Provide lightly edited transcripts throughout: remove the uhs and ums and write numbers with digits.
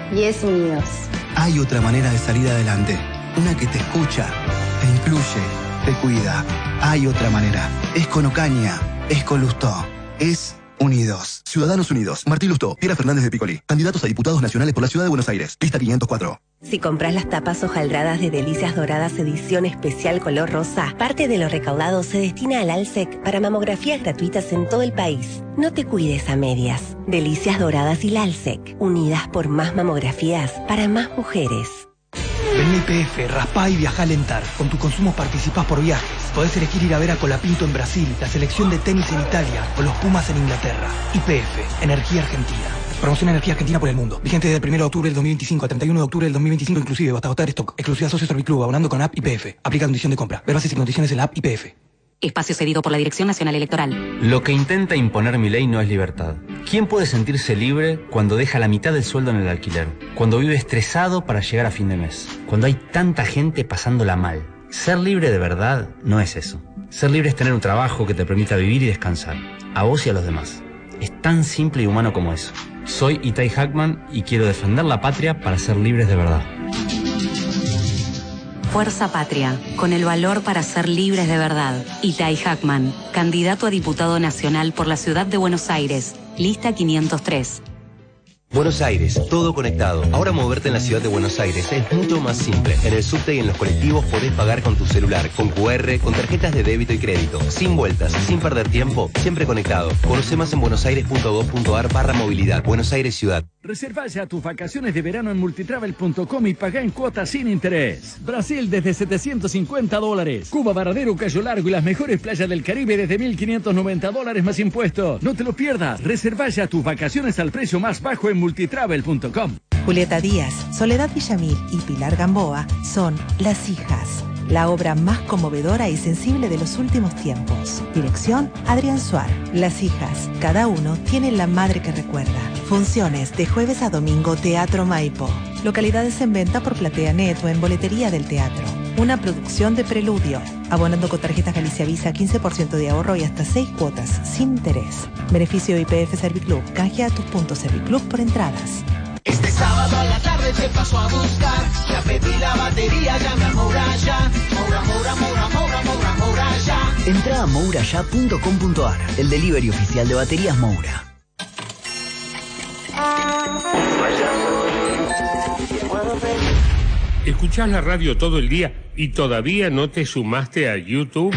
y es unidos. Hay otra manera de salir adelante. Una que te escucha, te incluye, te cuida. Hay otra manera. Es con Ocaña, es con Lustó, es unidos. Ciudadanos Unidos. Martín Lustó, Piera Fernández de Piccoli. Candidatos a diputados nacionales por la Ciudad de Buenos Aires. Lista 504. Si compras las tapas hojaldradas de Delicias Doradas edición especial color rosa, parte de lo recaudado se destina al ALSEC para mamografías gratuitas en todo el país. No te cuides a medias. Delicias Doradas y la ALSEC, unidas por más mamografías para más mujeres. Vení YPF, raspá y viajá a Lentar. Con tu consumo participás por viajes. Podés elegir ir a ver a Colapinto en Brasil, la selección de tenis en Italia o los Pumas en Inglaterra. YPF, Energía Argentina. Promoción Energía Argentina por el mundo. Vigente desde el 1 de octubre del 2025 al 31 de octubre del 2025 inclusive. Hasta agotar stock. Exclusiva Socio Serviclub, abonando con app YPF. Aplica condición de compra. Ver bases y condiciones en la app YPF. Espacio cedido por la Dirección Nacional Electoral. Lo que intenta imponer Milei no es libertad. ¿Quién puede sentirse libre cuando deja la mitad del sueldo en el alquiler? Cuando vive estresado para llegar a fin de mes. Cuando hay tanta gente pasándola mal. Ser libre de verdad no es eso. Ser libre es tener un trabajo que te permita vivir y descansar. A vos y a los demás. Es tan simple y humano como eso. Soy Itai Hackman y quiero defender la patria para ser libres de verdad. Fuerza Patria, con el valor para ser libres de verdad. Itai Hackman, candidato a diputado nacional por la Ciudad de Buenos Aires. Lista 503. Buenos Aires, todo conectado. Ahora moverte en la ciudad de Buenos Aires es mucho más simple. En el subte y en los colectivos podés pagar con tu celular, con QR, con tarjetas de débito y crédito. Sin vueltas, sin perder tiempo, siempre conectado. Conoce más en buenosaires.gov.ar/movilidad. Buenos Aires Ciudad. Reserva ya tus vacaciones de verano en multitravel.com y pagá en cuotas sin interés. Brasil desde $750. Cuba, Varadero, Cayo Largo y las mejores playas del Caribe desde $1.590 más impuestos. No te lo pierdas. Reserva ya tus vacaciones al precio más bajo en multitravel.com. Julieta Díaz, Soledad Villamil y Pilar Gamboa son Las Hijas, la obra más conmovedora y sensible de los últimos tiempos. Dirección, Adrián Suar. Las Hijas, cada uno tiene la madre que recuerda. Funciones de jueves a domingo, Teatro Maipo. Localidades en venta por PlateaNet o en boletería del teatro. Una producción de Preludio. Abonando con tarjetas Galicia Visa, 15% de ahorro y hasta 6 cuotas, sin interés. Beneficio YPF Serviclub. Canjea tus puntos Serviclub por entradas. Este sábado a la tarde te paso a buscar. Ya pedí la batería, llama a Moura ya. Moura, Moura, Moura, Moura, Moura, Moura ya. Entra a mouraya.com.ar, el delivery oficial de baterías Moura. ¿Escuchás la radio todo el día y todavía no te sumaste a YouTube?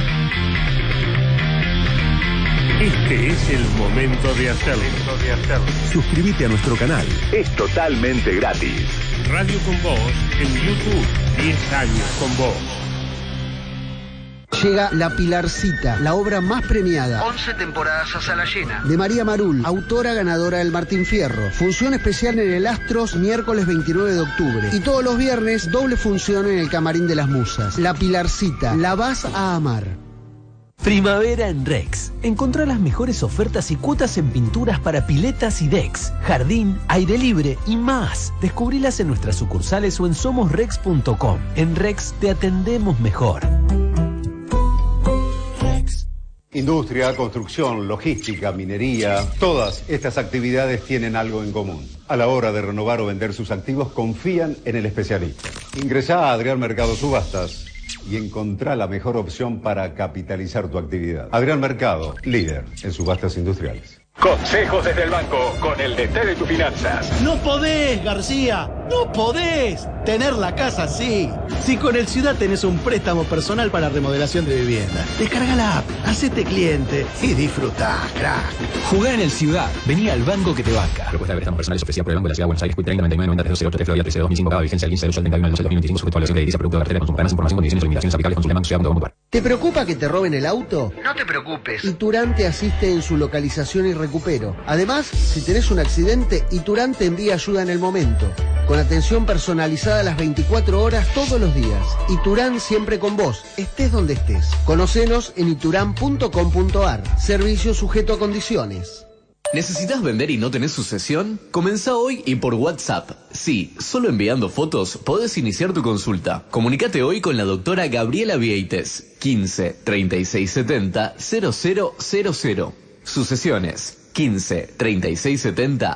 Este es el momento de hacerlo. Suscríbete a nuestro canal. Es totalmente gratis. Radio con Vos en YouTube. 10 años con vos. Llega La Pilarcita, la obra más premiada. 11 temporadas a sala llena. De María Marul, autora ganadora del Martín Fierro. Función especial en el Astros, miércoles 29 de octubre. Y todos los viernes, doble función en el Camarín de las Musas. La Pilarcita, la vas a amar. Primavera en Rex. Encontrá las mejores ofertas y cuotas en pinturas para piletas y decks, jardín, aire libre y más. Descubrilas en nuestras sucursales o en somosrex.com. En Rex te atendemos mejor. Industria, construcción, logística, minería, todas estas actividades tienen algo en común. A la hora de renovar o vender sus activos, confían en el especialista. Ingresá a Adrián Mercado Subastas y encontrá la mejor opción para capitalizar tu actividad. Adrián Mercado, líder en subastas industriales. Consejos desde el banco con el DT de tus finanzas. No podés, García, no podés tener la casa así. Si con el Ciudad tenés un préstamo personal para remodelación de vivienda, descarga la app, hacete cliente y disfrutá, crack. Jugá en el Ciudad, vení al banco que te banca. Propuesta de préstamos personales ofrecida por el Banco de la Ciudad de Buenos Aires, 30 99 90 308 Florida 13 2005, cada vigencia el 15 de 31 de 2025, sujeto a la ley de edilicia, producto de cartera, consulta más información, condiciones y limitaciones aplicables, consulta banco. ¿Te preocupa que te roben el auto? No te preocupes. Iturán te asiste en su localización y recupero. Además, si tenés un accidente, Iturán te envía ayuda en el momento. Con atención personalizada las 24 horas todos los días. Iturán siempre con vos, estés donde estés. Conocenos en iturán.com.ar. Servicio sujeto a condiciones. ¿Necesitas vender y no tenés sucesión? Comenzá hoy y por WhatsApp. Sí, solo enviando fotos podés iniciar tu consulta. Comunicate hoy con la doctora Gabriela Vieites. 15 36 70 0000. Sucesiones. 15 36 70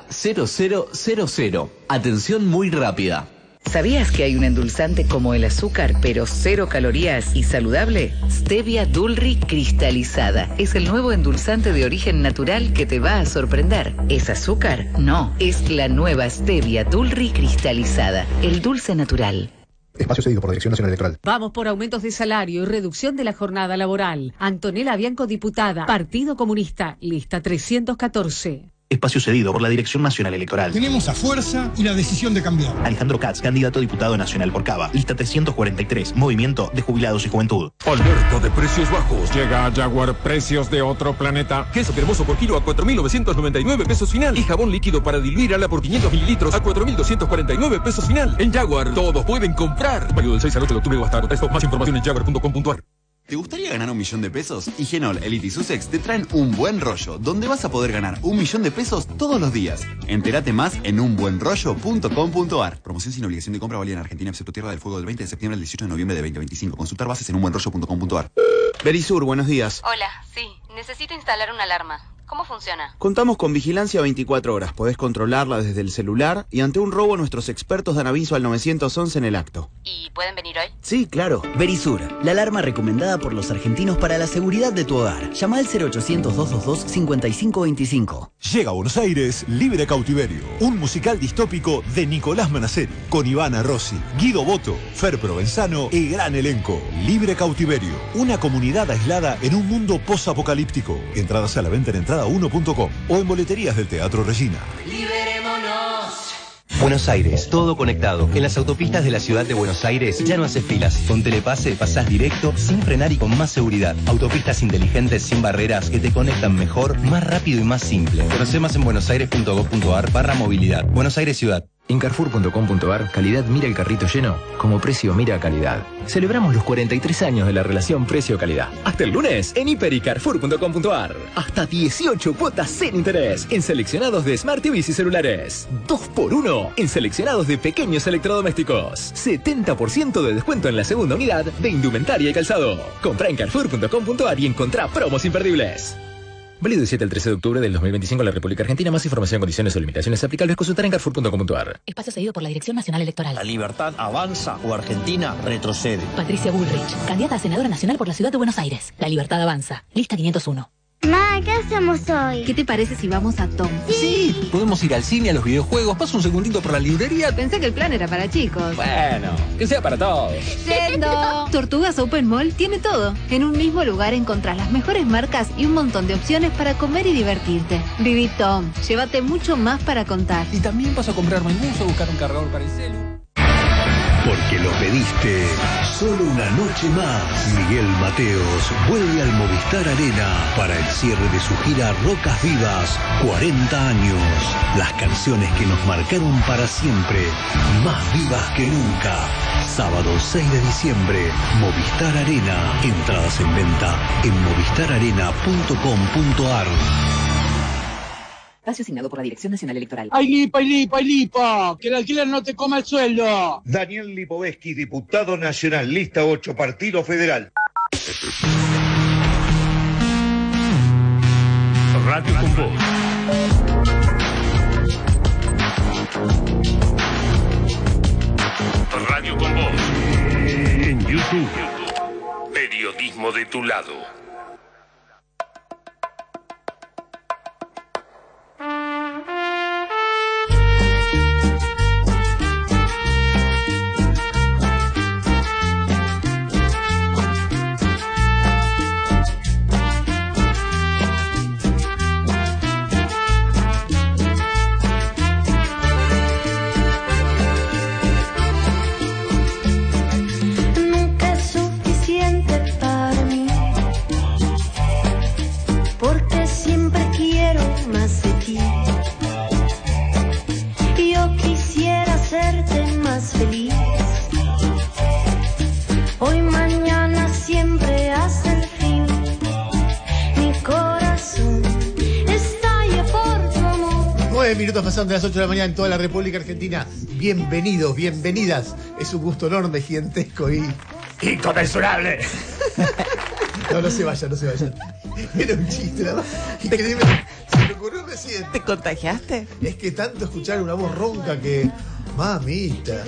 0000. Atención muy rápida. ¿Sabías que hay un endulzante como el azúcar, pero 0 calorías y saludable? Stevia Dulri cristalizada. Es el nuevo endulzante de origen natural que te va a sorprender. ¿Es azúcar? No, es la nueva Stevia Dulri cristalizada. El dulce natural. Espacio cedido por la Dirección Nacional Electoral. Vamos por aumentos de salario y reducción de la jornada laboral. Antonella Bianco, diputada. Partido Comunista. Lista 314. Espacio cedido por la Dirección Nacional Electoral. Tenemos la fuerza y la decisión de cambiar. Alejandro Katz, candidato a diputado nacional por Cava. Lista 343, Movimiento de Jubilados y Juventud. Alerta de precios bajos. Llega a Jaguar, precios de otro planeta. Queso cremoso por kilo a 4.999 pesos final. Y jabón líquido para diluir ala por 500 mililitros a 4.249 pesos final. En Jaguar, todos pueden comprar. Válido del 6 al 8 de octubre o hasta agotar stock. Más información en jaguar.com.ar. ¿Te gustaría ganar $1 millón? Higienol, Elite y Sussex te traen un buen rollo, donde vas a poder ganar $1 millón todos los días. Entérate más en unbuenrollo.com.ar. Promoción sin obligación de compra válida en Argentina, excepto Tierra del Fuego, del 20 de septiembre al 18 de noviembre de 2025. Consultar bases en unbuenrollo.com.ar. Verisur, buenos días. Hola, sí, necesito instalar una alarma. ¿Cómo funciona? Contamos con vigilancia 24 horas. Podés controlarla desde el celular y ante un robo nuestros expertos dan aviso al 911 en el acto. ¿Y pueden venir hoy? Sí, claro. Verisur, la alarma recomendada por los argentinos para la seguridad de tu hogar. Llama al 0800-222-5525. Llega a Buenos Aires Libre Cautiverio, un musical distópico de Nicolás Manaceri, con Ivana Rossi, Guido Boto, Fer Provenzano y gran elenco. Libre Cautiverio, una comunidad aislada en un mundo posapocalíptico. Entradas a la venta en entrada1.com o en boleterías del Teatro Regina. ¡Liberémonos! Buenos Aires, todo conectado. En las autopistas de la ciudad de Buenos Aires ya no haces filas. Con Telepase pasás directo, sin frenar y con más seguridad. Autopistas inteligentes sin barreras que te conectan mejor, más rápido y más simple. Conoce más en buenosaires.gov.ar/movilidad. Buenos Aires Ciudad. En Carrefour.com.ar, calidad mira el carrito lleno, como precio mira calidad. Celebramos los 43 años de la relación precio-calidad. Hasta el lunes en hiper y Carrefour.com.ar. Hasta 18 cuotas sin interés en seleccionados de Smart TVs y celulares. 2x1 en seleccionados de pequeños electrodomésticos. 70% de descuento en la segunda unidad de indumentaria y calzado. Comprá en Carrefour.com.ar y encontrá promos imperdibles. Válido del 7 al 13 de octubre del 2025 en la República Argentina. Más información, condiciones o limitaciones aplicables, consultar en Carrefour.com.ar. Espacio cedido por la Dirección Nacional Electoral. ¿La libertad avanza o Argentina retrocede? Patricia Bullrich, candidata a senadora nacional por la Ciudad de Buenos Aires. La libertad avanza. Lista 501. Ma, ¿qué hacemos hoy? ¿Qué te parece si vamos a Tom? Sí, podemos ir al cine, a los videojuegos. Paso un segundito por la librería. Pensé que el plan era para chicos. Bueno, que sea para todos. ¡Yendo! Tortugas Open Mall tiene todo. En un mismo lugar encontrás las mejores marcas y un montón de opciones para comer y divertirte. Viví Tom. Llévate mucho más para contar. Y también vas a comprar menús o buscar un cargador para el celu. Porque lo pediste. Solo una noche más. Miguel Mateos vuelve al Movistar Arena para el cierre de su gira Rocas Vivas, 40 años. Las canciones que nos marcaron para siempre, más vivas que nunca. Sábado 6 de diciembre, Movistar Arena. Entradas en venta en movistararena.com.ar. Espacio asignado por la Dirección Nacional Electoral. ¡Ay, lipa, que el alquiler no te coma el sueldo! Daniel Lipovetsky, diputado nacional, lista 8, Partido Federal. Radio con Voz. Radio con Voz. En YouTube. Periodismo de tu lado. Hoy, mañana, siempre hasta el fin. Mi corazón estalla por tu amor. 9 minutos pasando de las 8 de la mañana en toda la República Argentina. Bienvenidos, bienvenidas. Es un gusto enorme, gigantesco y inconmensurable. No se vayan. Era un chiste, nada más. Increíble. me ocurrió recién. ¿Te contagiaste? Es que tanto escuchar una voz ronca que... Mamita.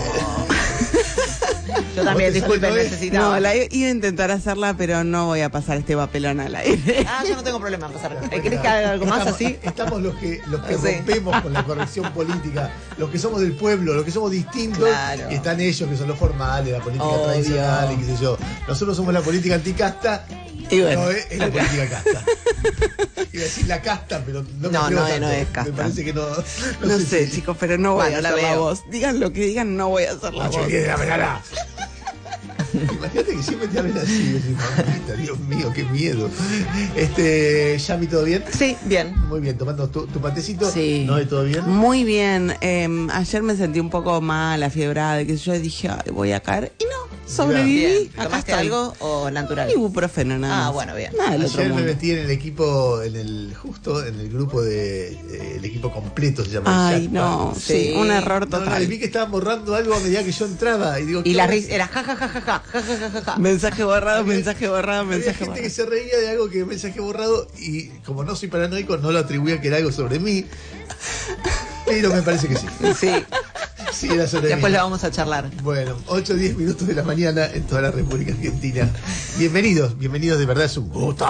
Yo también, disculpen, necesitaba. No, iba a intentar hacerla, pero no voy a pasar este papelón al aire. Yo no tengo problema en pasar. ¿Querés que haga algo más así? Estamos los que rompemos con la corrección política, los que somos del pueblo, los que somos distintos, y están ellos que son los formales, la política tradicional y qué sé yo. Nosotros somos la política anticasta. Y bueno, no, es la política casta. Iba a decir la casta, pero no es casta. Me parece que no sé, chicos, pero no voy a hacer la voz. Digan lo que digan, no voy a hacer la voz. 8:10 de la mañana. Imagínate que siempre te hablen así. Mamita, Dios mío, qué miedo. Yami, ¿todo bien? Sí, bien. Muy bien, tomando tu patecito. Sí. ¿No? ¿Todo bien? Muy bien. Ayer me sentí un poco mal, afiebrada, que yo dije, ay, voy a caer. Y no, sobreviví. ¿Tomaste algo o natural? Ibuprofeno, nada más. Bueno, bien. Ayer me metí en el equipo, justo en el grupo el equipo completo se llama. Ay, no, sí, un error total. Vi que estaban borrando algo a medida que yo entraba. Y la risa era jajajaja. Mensaje borrado, mensaje borrado, mensaje borrado. Había gente que se reía de algo que mensaje borrado y como no soy paranoico no lo atribuía que era algo sobre mí. Pero me parece que sí. Sí, era sobre Después mí. lo vamos a charlar. Bueno, 8:10 minutos de la mañana en toda la República Argentina. Bienvenidos, de verdad es un gusto.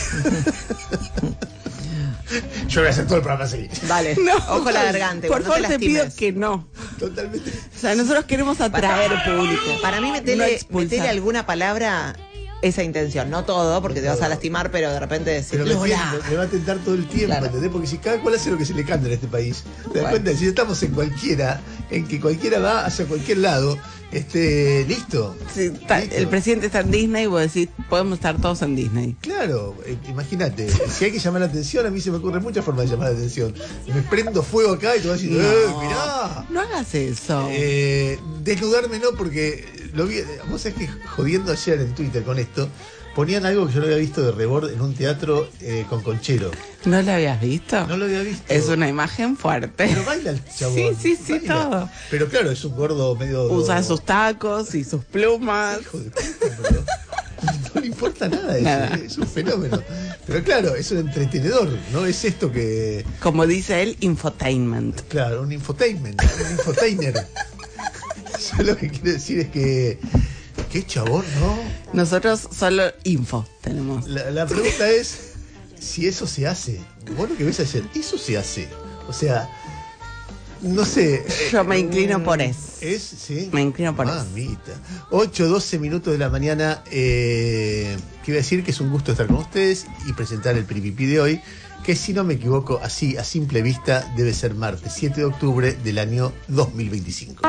Yo voy a hacer todo el programa así. Vale, ojo la garganta. Por favor, te pido que no. Totalmente. O sea, nosotros queremos atraer público. Para mí, metele alguna palabra esa intención. No todo, porque te vas a lastimar, pero de repente decir. Pero me va a tentar todo el tiempo, ¿entendés? Porque si cada cual hace lo que se le canta en este país, te das cuenta, si estamos en que cualquiera va hacia cualquier lado, listo. Sí, el presidente está en Disney y vos decís, podemos estar todos en Disney. Claro, imagínate, si hay que llamar la atención, a mí se me ocurren muchas formas de llamar la atención. Me prendo fuego acá y te vas a decir, mirá. No hagas eso. Desnudarme no, porque lo vi, vos sabés que jodiendo ayer en Twitter con esto, ponían algo que yo no había visto de Rebord en un teatro con Conchero. ¿No lo habías visto? No lo había visto. Es una imagen fuerte. Pero baila el chabón. Sí, baila. Todo. Pero claro, es un gordo medio... Usa sus tacos y sus plumas. Hijo de puta, pero no le importa nada eso, es un fenómeno. Pero claro, es un entretenedor, ¿no? Es esto que... Como dice él, infotainment. Claro, un infotainment, un infotainer. Yo lo que quiero decir es que... ¡Qué chabón, no! Nosotros solo info tenemos. La pregunta es si eso se hace. Vos lo que ves ayer, eso se hace. O sea, no sé. Yo me inclino por eso. ¿Sí? Me inclino por eso. Mamita. 8:12 minutos de la mañana. Quiero decir que es un gusto estar con ustedes y presentar el Piripipi de hoy, que si no me equivoco, así a simple vista, debe ser martes 7 de octubre del año 2025.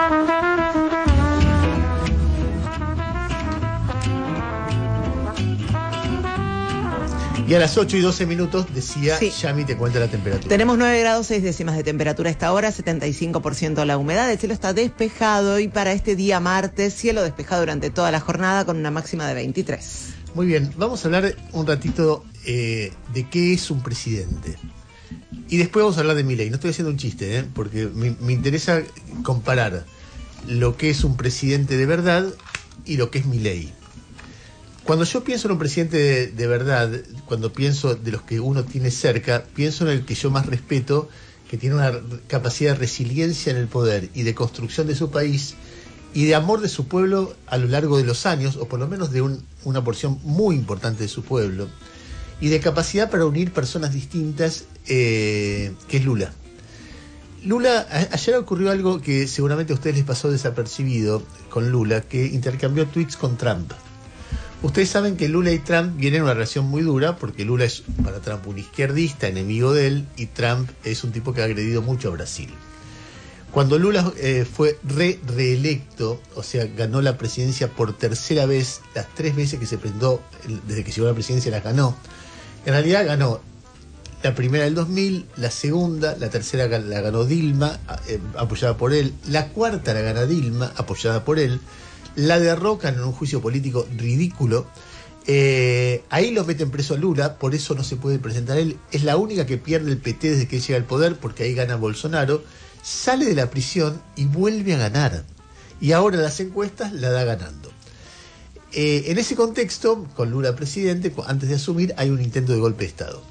Y a las 8:12 minutos decía, Yami te cuenta la temperatura. Tenemos 9 grados 6 décimas de temperatura a esta hora, 75% la humedad, el cielo está despejado y para este día martes, cielo despejado durante toda la jornada con una máxima de 23. Muy bien, vamos a hablar un ratito de qué es un presidente. Y después vamos a hablar de Milei. No estoy haciendo un chiste, porque me interesa comparar lo que es un presidente de verdad y lo que es Milei. Cuando yo pienso en un presidente de verdad, cuando pienso de los que uno tiene cerca, pienso en el que yo más respeto, que tiene una capacidad de resiliencia en el poder y de construcción de su país y de amor de su pueblo a lo largo de los años, o por lo menos de una porción muy importante de su pueblo, y de capacidad para unir personas distintas, que es Lula. Ayer ocurrió algo que seguramente a ustedes les pasó desapercibido con Lula, que intercambió tweets con Trump. Ustedes saben que Lula y Trump vienen en una relación muy dura, porque Lula es para Trump un izquierdista, enemigo de él, y Trump es un tipo que ha agredido mucho a Brasil. Cuando Lula fue reelecto, o sea, ganó la presidencia por tercera vez, las 3 veces que se presentó, desde que llegó a la presidencia las ganó. En realidad ganó la primera del 2000, la segunda, la tercera la ganó Dilma, apoyada por él, la cuarta la gana Dilma, apoyada por él, la derrocan en un juicio político ridículo. Ahí lo meten preso a Lula, por eso no se puede presentar él. Es la única que pierde el PT desde que llega al poder, porque ahí gana Bolsonaro. Sale de la prisión y vuelve a ganar. Y ahora las encuestas la da ganando. En ese contexto, con Lula presidente, antes de asumir, hay un intento de golpe de Estado.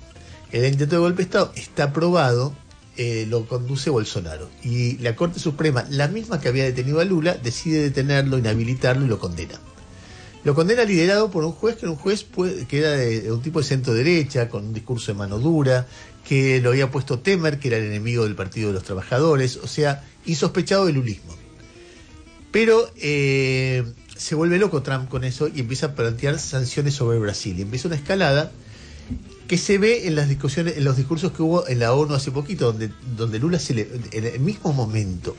El intento de golpe de Estado está aprobado, lo conduce Bolsonaro. Y la Corte Suprema, la misma que había detenido a Lula, decide detenerlo, inhabilitarlo y lo condena. Lo condena liderado por un juez que era un juez que era de un tipo de centro derecha, con un discurso de mano dura, que lo había puesto Temer, que era el enemigo del Partido de los Trabajadores, o sea, insospechado del lulismo. Pero se vuelve loco Trump con eso y empieza a plantear sanciones sobre Brasil. Y empieza una escalada que se ve en las discusiones, en los discursos que hubo en la ONU hace poquito, donde Lula en el mismo momento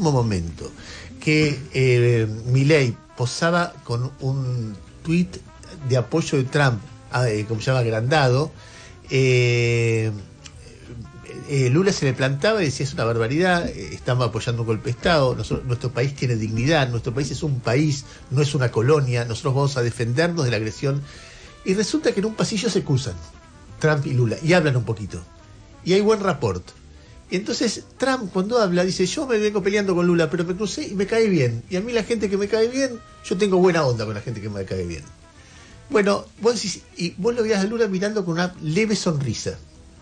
que Milei posaba con un tuit de apoyo de Trump, como se llama, agrandado, Lula se le plantaba y decía: es una barbaridad, estamos apoyando un golpe de Estado, nuestro país tiene dignidad, nuestro país es un país, no es una colonia, nosotros vamos a defendernos de la agresión. Y resulta que en un pasillo se cruzan Trump y Lula y hablan un poquito y hay buen rapport. Y entonces Trump, cuando habla, dice: yo me vengo peleando con Lula, pero me crucé y me cae bien, y a mí la gente que me cae bien, yo tengo buena onda con la gente que me cae bien. Bueno, vos decís, y vos lo veías a Lula mirando con una leve sonrisa.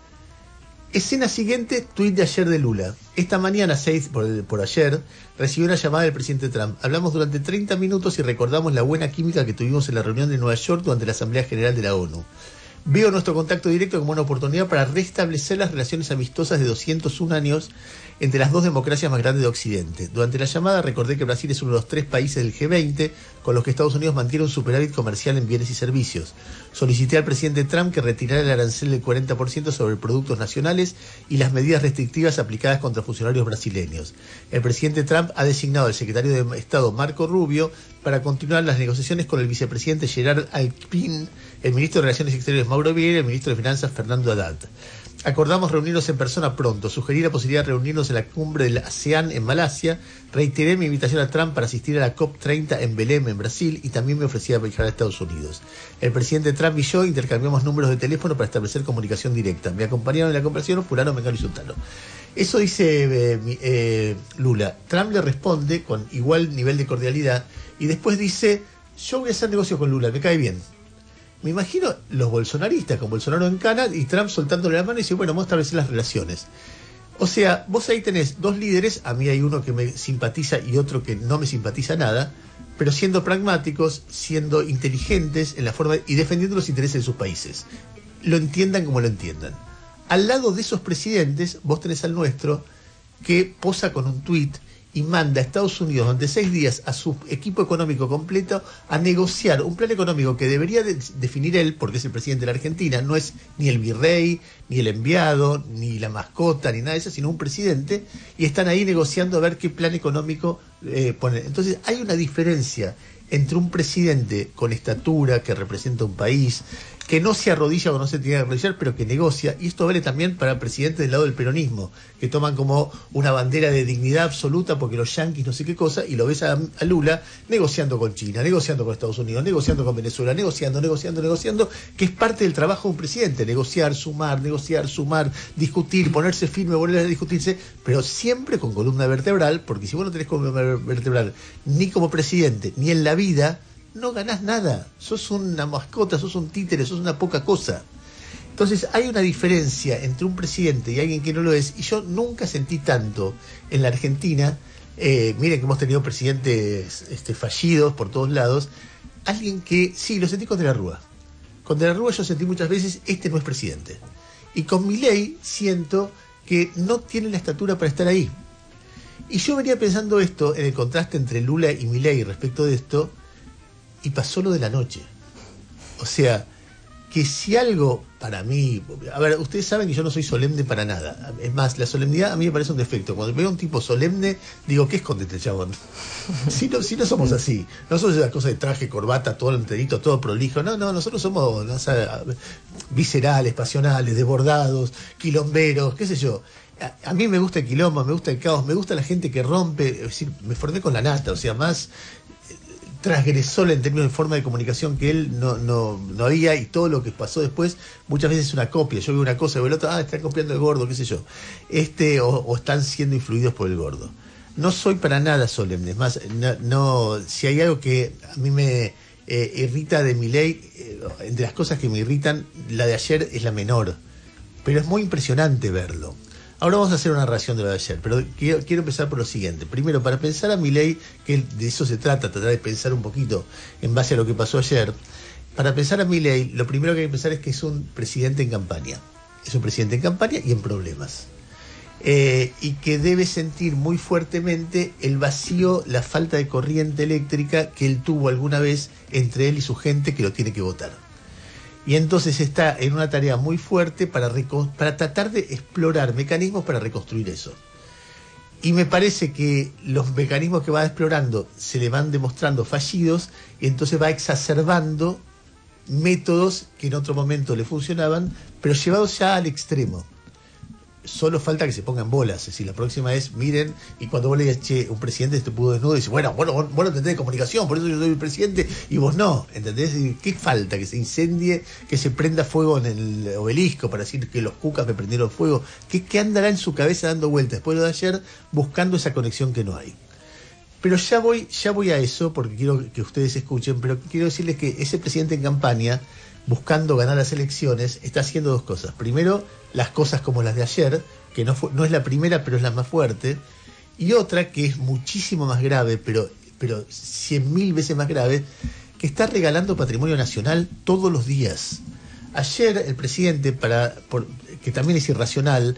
Escena siguiente, tuit de ayer de Lula. Esta mañana, 6 por ayer, recibió una llamada del presidente Trump. Hablamos durante 30 minutos y recordamos la buena química que tuvimos en la reunión de Nueva York durante la Asamblea General de la ONU. Veo nuestro contacto directo como una oportunidad para restablecer las relaciones amistosas de 201 años entre las dos democracias más grandes de Occidente. Durante la llamada recordé que Brasil es uno de los 3 países del G20 con los que Estados Unidos mantiene un superávit comercial en bienes y servicios. Solicité al presidente Trump que retirara el arancel del 40% sobre productos nacionales y las medidas restrictivas aplicadas contra funcionarios brasileños. El presidente Trump ha designado al secretario de Estado Marco Rubio para continuar las negociaciones con el vicepresidente Gerard Alpin, el ministro de Relaciones Exteriores Mauro Vieira y el ministro de Finanzas Fernando Haddad. Acordamos reunirnos en persona pronto. Sugerí la posibilidad de reunirnos en la cumbre del ASEAN en Malasia. Reiteré mi invitación a Trump para asistir a la COP30 en Belém, en Brasil, y también me ofrecía viajar a Estados Unidos. El presidente Trump y yo intercambiamos números de teléfono para establecer comunicación directa. Me acompañaron en la conversación fulano, mengano y sultano. Eso dice Lula. Trump le responde con igual nivel de cordialidad y después dice: yo voy a hacer negocio con Lula, me cae bien. Me imagino los bolsonaristas con Bolsonaro en cana y Trump soltándole la mano y dice: bueno, vamos a establecer las relaciones. O sea, vos ahí tenés dos líderes, a mí hay uno que me simpatiza y otro que no me simpatiza nada, pero siendo pragmáticos, siendo inteligentes en la forma y defendiendo los intereses de sus países. Lo entiendan como lo entiendan. Al lado de esos presidentes, vos tenés al nuestro que posa con un tuit y manda a Estados Unidos durante 6 días a su equipo económico completo a negociar un plan económico que debería definir él, porque es el presidente de la Argentina, no es ni el virrey, ni el enviado, ni la mascota, ni nada de eso, sino un presidente, y están ahí negociando a ver qué plan económico poner. Entonces hay una diferencia entre un presidente con estatura que representa un país, que no se arrodilla o no se tiene que arrodillar, pero que negocia, y esto vale también para presidentes del lado del peronismo, que toman como una bandera de dignidad absoluta porque los yanquis no sé qué cosa, y lo ves a Lula negociando con China, negociando con Estados Unidos, negociando con Venezuela, negociando, que es parte del trabajo de un presidente, negociar, sumar, discutir, ponerse firme, volver a discutirse, pero siempre con columna vertebral, porque si vos no tenés columna vertebral ni como presidente, ni en la vida, no ganás nada, sos una mascota, sos un títere, sos una poca cosa. Entonces hay una diferencia entre un presidente y alguien que no lo es, y yo nunca sentí tanto en la Argentina, miren que hemos tenido presidentes fallidos por todos lados, alguien que, sí, lo sentí con De la Rúa. Con De la Rúa yo sentí muchas veces, este no es presidente. Y con Milei siento que no tiene la estatura para estar ahí. Y yo venía pensando esto en el contraste entre Lula y Milei respecto de esto, y pasó lo de la noche. O sea, que si algo para mí... A ver, ustedes saben que yo no soy solemne para nada. Es más, la solemnidad a mí me parece un defecto. Cuando veo a un tipo solemne, digo, ¿qué esconde este chabón? Si no somos así. No somos esas cosas de traje, corbata, todo enterito, todo prolijo. No, nosotros somos viscerales, pasionales, desbordados, quilomberos, qué sé yo. A mí me gusta el quilombo, me gusta el caos, me gusta la gente que rompe. Es decir, me formé con la nata, o sea, más transgresor en términos de forma de comunicación que él no había, y todo lo que pasó después muchas veces es una copia. Yo veo una cosa y veo el otro, están copiando el gordo, qué sé yo, o están siendo influidos por el gordo. No soy para nada solemne, es más, si hay algo que a mí me irrita de Milei, entre las cosas que me irritan, la de ayer es la menor, pero es muy impresionante verlo. Ahora vamos a hacer una narración de lo de ayer, pero quiero empezar por lo siguiente. Primero, para pensar a Milei, que de eso se trata, tratar de pensar un poquito en base a lo que pasó ayer. Para pensar a Milei, lo primero que hay que pensar es que es un presidente en campaña. Es un presidente en campaña y en problemas. Y que debe sentir muy fuertemente el vacío, la falta de corriente eléctrica que él tuvo alguna vez entre él y su gente que lo tiene que votar. Y entonces está en una tarea muy fuerte para tratar de explorar mecanismos para reconstruir eso. Y me parece que los mecanismos que va explorando se le van demostrando fallidos y entonces va exacerbando métodos que en otro momento le funcionaban, pero llevados ya al extremo. Solo falta que se pongan bolas. Es decir, la próxima es, miren, y cuando vos le digas, che, un presidente te pudo desnudo, dice, bueno, vos no entendés de comunicación, por eso yo soy el presidente, y vos no, ¿entendés? ¿Qué falta? Que se incendie, que se prenda fuego en el obelisco para decir que los cucas me prendieron fuego. ¿Qué andará en su cabeza dando vueltas después de lo de ayer, buscando esa conexión que no hay? Pero ya voy a eso, porque quiero que ustedes escuchen, pero quiero decirles que ese presidente en campaña, buscando ganar las elecciones, está haciendo dos cosas. Primero, las cosas como las de ayer, que no es la primera, pero es la más fuerte. Y otra, que es muchísimo más grave, pero 100.000 veces más grave, que está regalando patrimonio nacional todos los días. Ayer el presidente, que también es irracional,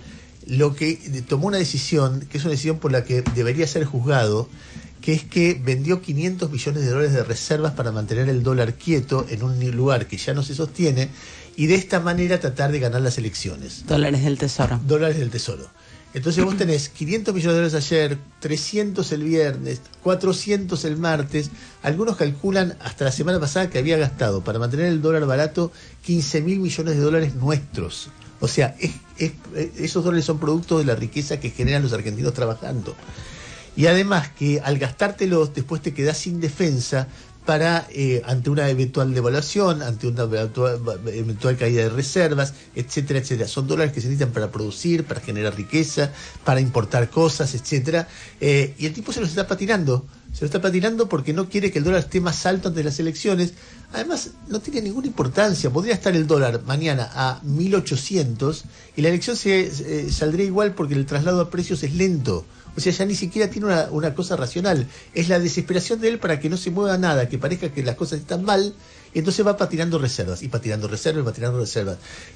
tomó una decisión, que es una decisión por la que debería ser juzgado, que es que vendió $500 millones de reservas para mantener el dólar quieto en un lugar que ya no se sostiene y de esta manera tratar de ganar las elecciones. Dólares del Tesoro. Dólares del Tesoro. Entonces vos tenés $500 millones ayer, 300 el viernes, 400 el martes. Algunos calculan hasta la semana pasada que había gastado para mantener el dólar barato $15.000 millones nuestros. O sea, esos dólares son producto de la riqueza que generan los argentinos trabajando. Y además que al gastártelos después te quedás sin defensa para ante una eventual devaluación, ante una eventual caída de reservas, etcétera, etcétera. Son dólares que se necesitan para producir, para generar riqueza, para importar cosas, etcétera. Y el tipo se los está patinando. Se lo está patinando porque no quiere que el dólar esté más alto antes de las elecciones. Además, no tiene ninguna importancia. Podría estar el dólar mañana a 1.800 y la elección saldría igual porque el traslado a precios es lento. O sea, ya ni siquiera tiene una cosa racional. Es la desesperación de él para que no se mueva nada, que parezca que las cosas están mal, y entonces va patinando reservas, y patinando reservas, y patinando reservas.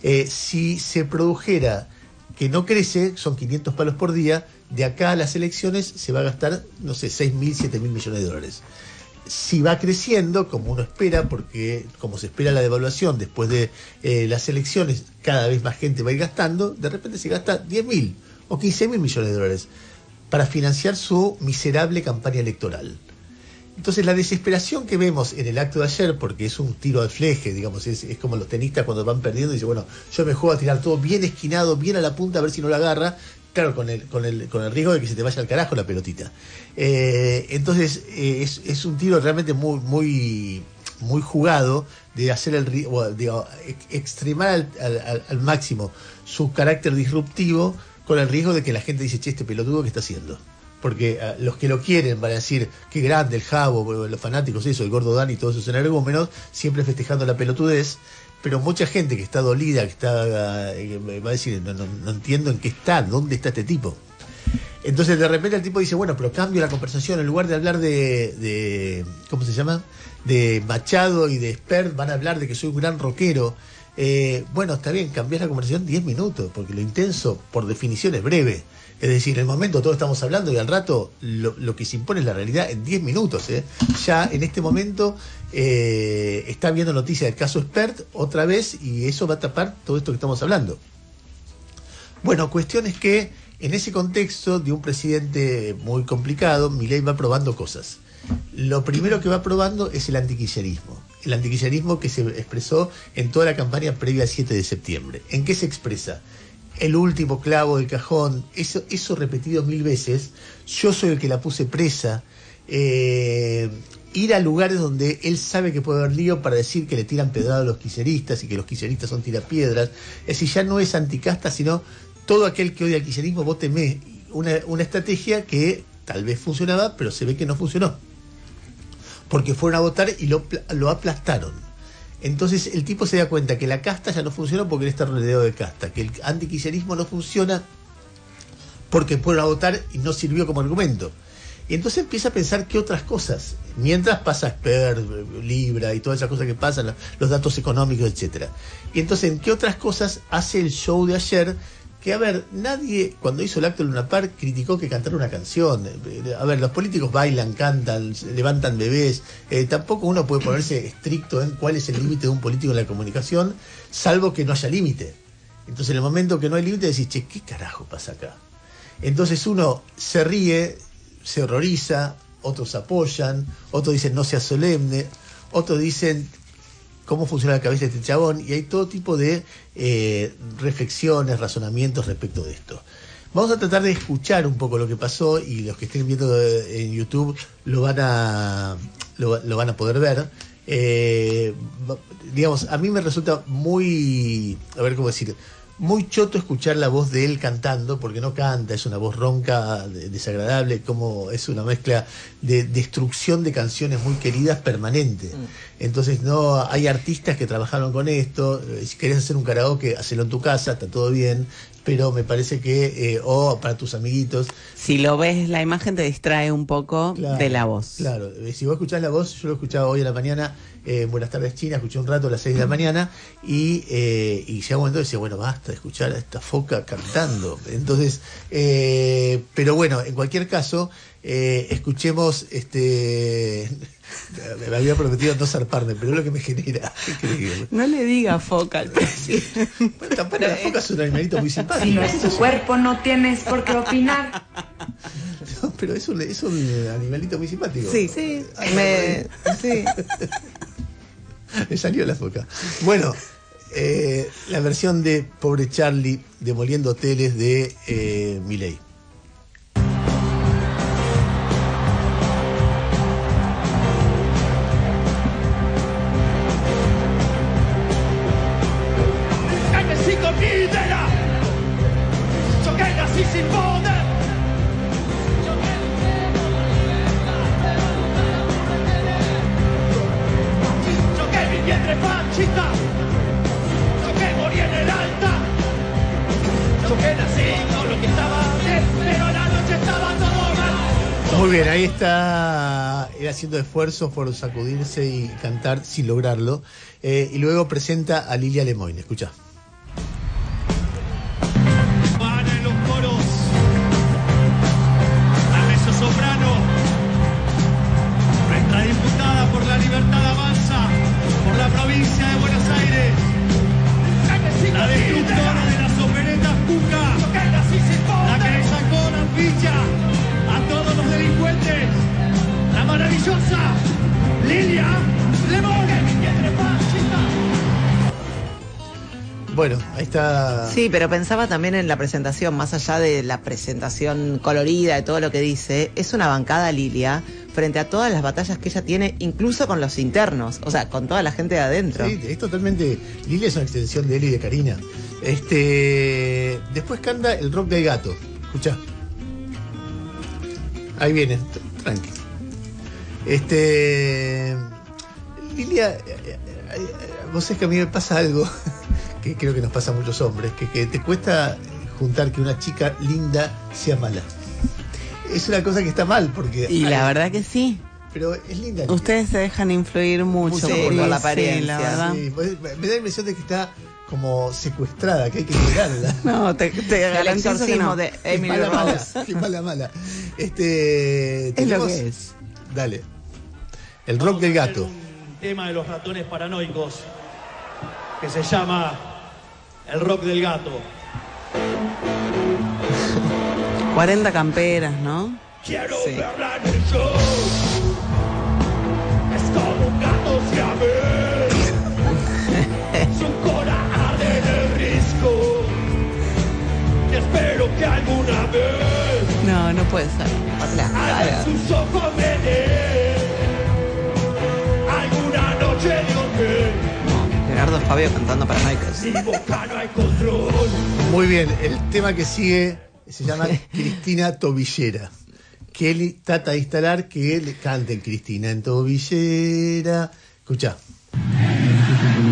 Si se produjera que no crece, son 500 palos por día, de acá a las elecciones se va a gastar, no sé, 6.000, 7.000 millones de dólares. Si va creciendo, como uno espera, porque como se espera la devaluación después de las elecciones, cada vez más gente va a ir gastando, de repente se gasta 10.000 o 15.000 millones de dólares para financiar su miserable campaña electoral. Entonces la desesperación que vemos en el acto de ayer, porque es un tiro al fleje, digamos, es como los tenistas cuando van perdiendo y dicen, bueno, yo me juego a tirar todo bien esquinado, bien a la punta, a ver si no la agarra, claro, con el riesgo de que se te vaya al carajo la pelotita. Entonces es un tiro realmente muy jugado de hacer de extremar al máximo su carácter disruptivo, con el riesgo de que la gente dice, che, este pelotudo, ¿qué está haciendo? Porque los que lo quieren van a decir, qué grande el Jabo, los fanáticos, eso, el gordo Dani y todos esos energúmenos, siempre festejando la pelotudez, pero mucha gente que está dolida, que va a decir, no entiendo en qué está, ¿dónde está este tipo? Entonces de repente el tipo dice, bueno, pero cambio la conversación, en lugar de hablar de ¿cómo se llama? De Machado y de Spert, van a hablar de que soy un gran rockero. Bueno, está bien, cambiar la conversación 10 minutos, porque lo intenso, por definición, es breve. Es decir, en el momento todos estamos hablando y al rato lo que se impone es la realidad en 10 minutos. Ya en este momento está viendo noticias del caso Spert otra vez y eso va a tapar todo esto que estamos hablando. Bueno, cuestión es que en ese contexto de un presidente muy complicado, Milei va probando cosas. Lo primero que va probando es el antikirchnerismo. El antikirchnerismo que se expresó en toda la campaña previa al 7 de septiembre. ¿En qué se expresa? El último clavo del cajón, eso repetido 1000 veces. Yo soy el que la puse presa. Ir a lugares donde él sabe que puede haber lío para decir que le tiran pedrada a los kirchneristas y que los kirchneristas son tirapiedras. Es decir, ya no es anticasta, sino todo aquel que odia al kirchnerismo, vóteme. Una estrategia que tal vez funcionaba, pero se ve que no funcionó. Porque fueron a votar y lo aplastaron. Entonces el tipo se da cuenta que la casta ya no funciona porque él está rodeado de casta, que el antikirchnerismo no funciona porque fueron a votar y no sirvió como argumento. Y entonces empieza a pensar qué otras cosas, mientras pasa Esper, Libra y todas esas cosas que pasan, los datos económicos, etcétera. Y entonces, ¿en qué otras cosas hace el show de ayer? Que, a ver, nadie, cuando hizo el acto de Luna Park, criticó que cantara una canción. A ver, los políticos bailan, cantan, levantan bebés. Tampoco uno puede ponerse estricto en cuál es el límite de un político en la comunicación, salvo que no haya límite. Entonces, en el momento que no hay límite, decís, che, ¿qué carajo pasa acá? Entonces uno se ríe, se horroriza, otros apoyan, otros dicen no sea solemne, otros dicen cómo funciona la cabeza de este chabón, y hay todo tipo de reflexiones, razonamientos respecto de esto. Vamos a tratar de escuchar un poco lo que pasó, y los que estén viendo en YouTube lo van a poder ver. Digamos, a mí me resulta muy, a ver cómo decir, muy choto escuchar la voz de él cantando, porque no canta, es una voz ronca, desagradable, como es una mezcla de destrucción de canciones muy queridas permanente. Entonces no hay artistas que trabajaron con esto. Si querés hacer un karaoke, hacelo en tu casa, está todo bien, pero me parece que, o para tus amiguitos. Si lo ves, la imagen te distrae un poco de la voz. Claro, si vos escuchás la voz, yo lo escuchaba hoy a la mañana, Buenas tardes China, escuché un rato a las 6 de la mañana, y llega un momento y decía, bueno, basta de escuchar a esta foca cantando. Entonces, pero bueno, en cualquier caso, escuchemos me había prometido no zarparme, pero es lo que me genera. Increíble. No le diga foca al presidente. Bueno, tampoco la foca es un animalito muy simpático. Si no es tu cuerpo, no tienes por qué opinar. No, pero es un animalito muy simpático. Sí, sí. Sí. Me salió la foca. Bueno, la versión de Pobre Charlie demoliendo hoteles de Milei. Muy bien, ahí está él haciendo esfuerzos por sacudirse y cantar sin lograrlo. Y luego presenta a Lilia Lemoyne. Escucha. Van en los coros. La mezzosoprano. Nuestra diputada por la libertad avanza. Por la provincia de Buenos Aires. La destructora de las operetas Cuca. La que le sacó la ficha a todos los delincuentes. La maravillosa Lilia Lemoyne. Bueno, ahí está. Sí, pero pensaba también en la presentación, más allá de la presentación colorida, de todo lo que dice, es una bancada Lilia frente a todas las batallas que ella tiene, incluso con los internos, o sea, con toda la gente de adentro. Sí, es totalmente. Lilia es una extensión de él y de Karina. Después canta el rock del gato. Escuchá. Ahí viene, tranqui. Lilia, vos sabés que a mí me pasa algo que creo que nos pasa a muchos hombres, que te cuesta juntar que una chica linda sea mala. Es una cosa que está mal, porque... Y la verdad que sí. Pero es linda. Ustedes se dejan influir mucho por la apariencia. Sí, la verdad. Sí, me da la impresión de que está como secuestrada, que hay que liberarla. No, te garantizo que no. De Emily Rose. Qué mala. Es Tenemos, lo que es. Dale. El rock del gato. Un tema de los ratones paranoicos que se llama El rock del gato. 40 camperas, ¿no? Quiero verla en el show. Es como un gato siamés. Su cola arde en el risco. Y espero que alguna vez. No puede ser. A sus ojos me den. Alguna noche digo que. Gerardo Fabio cantando Paranoicos. Mi boca no hay control. Muy bien, el tema que sigue se llama Cristina Tobillera. Kelly trata de instalar que le canten Cristina en Tobillera. Escuchá.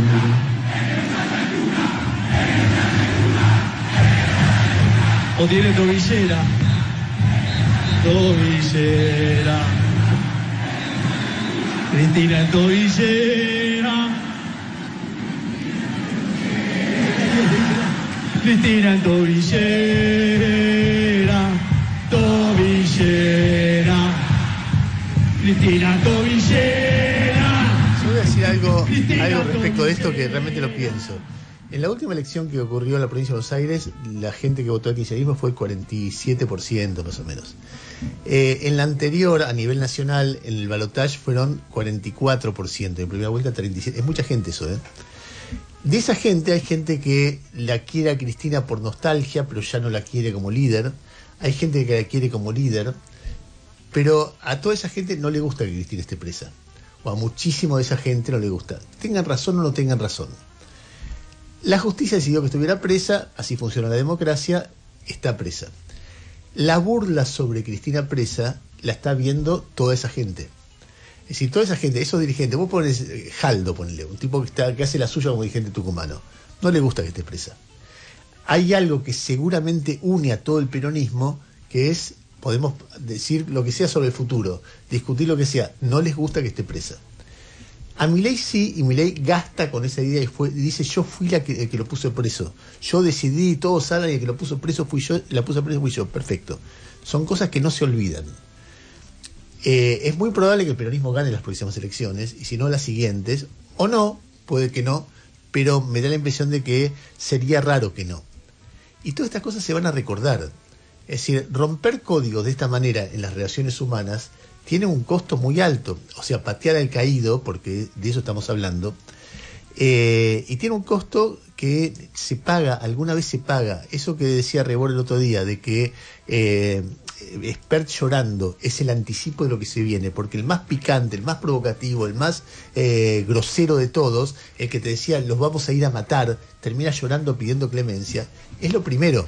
o tiene tobillera. Tobillera. Cristina en tobillera. Cristina en tobillera. Tobillera. Cristina en tobillera. Yo voy a decir algo respecto de esto que realmente lo pienso. En la última elección que ocurrió en la provincia de Buenos Aires, la gente que votó al kirchnerismo fue el 47% más o menos. En la anterior, a nivel nacional, en el balotaje fueron 44%, en primera vuelta 37%. Es mucha gente eso, ¿eh? De esa gente hay gente que la quiere a Cristina por nostalgia, pero ya no la quiere como líder. Hay gente que la quiere como líder, pero a toda esa gente no le gusta que Cristina esté presa. O a muchísimo de esa gente no le gusta. Tengan razón o no tengan razón. La justicia decidió que estuviera presa, así funciona la democracia, está presa. La burla sobre Cristina presa la está viendo toda esa gente. Es decir, toda esa gente, esos dirigentes, vos pones Jaldo, ponele, un tipo que hace la suya como dirigente tucumano, no le gusta que esté presa. Hay algo que seguramente une a todo el peronismo, que es, podemos decir lo que sea sobre el futuro, discutir lo que sea, no les gusta que esté presa. A Milei sí, y Milei gasta con esa idea y dice, yo fui el que lo puso preso. Yo decidí, todos hablan y el que lo puso preso fui yo, la puse preso fui yo. Perfecto. Son cosas que no se olvidan. Es muy probable que el peronismo gane las próximas elecciones, y si no las siguientes, o no, puede que no, pero me da la impresión de que sería raro que no. Y todas estas cosas se van a recordar. Es decir, romper códigos de esta manera en las relaciones humanas tiene un costo muy alto, o sea, patear al caído, porque de eso estamos hablando, y tiene un costo que se paga, alguna vez se paga. Eso que decía Rebor el otro día, de que Espert llorando es el anticipo de lo que se viene, porque el más picante, el más provocativo, el más grosero de todos, el que te decía, los vamos a ir a matar, termina llorando pidiendo clemencia, es lo primero.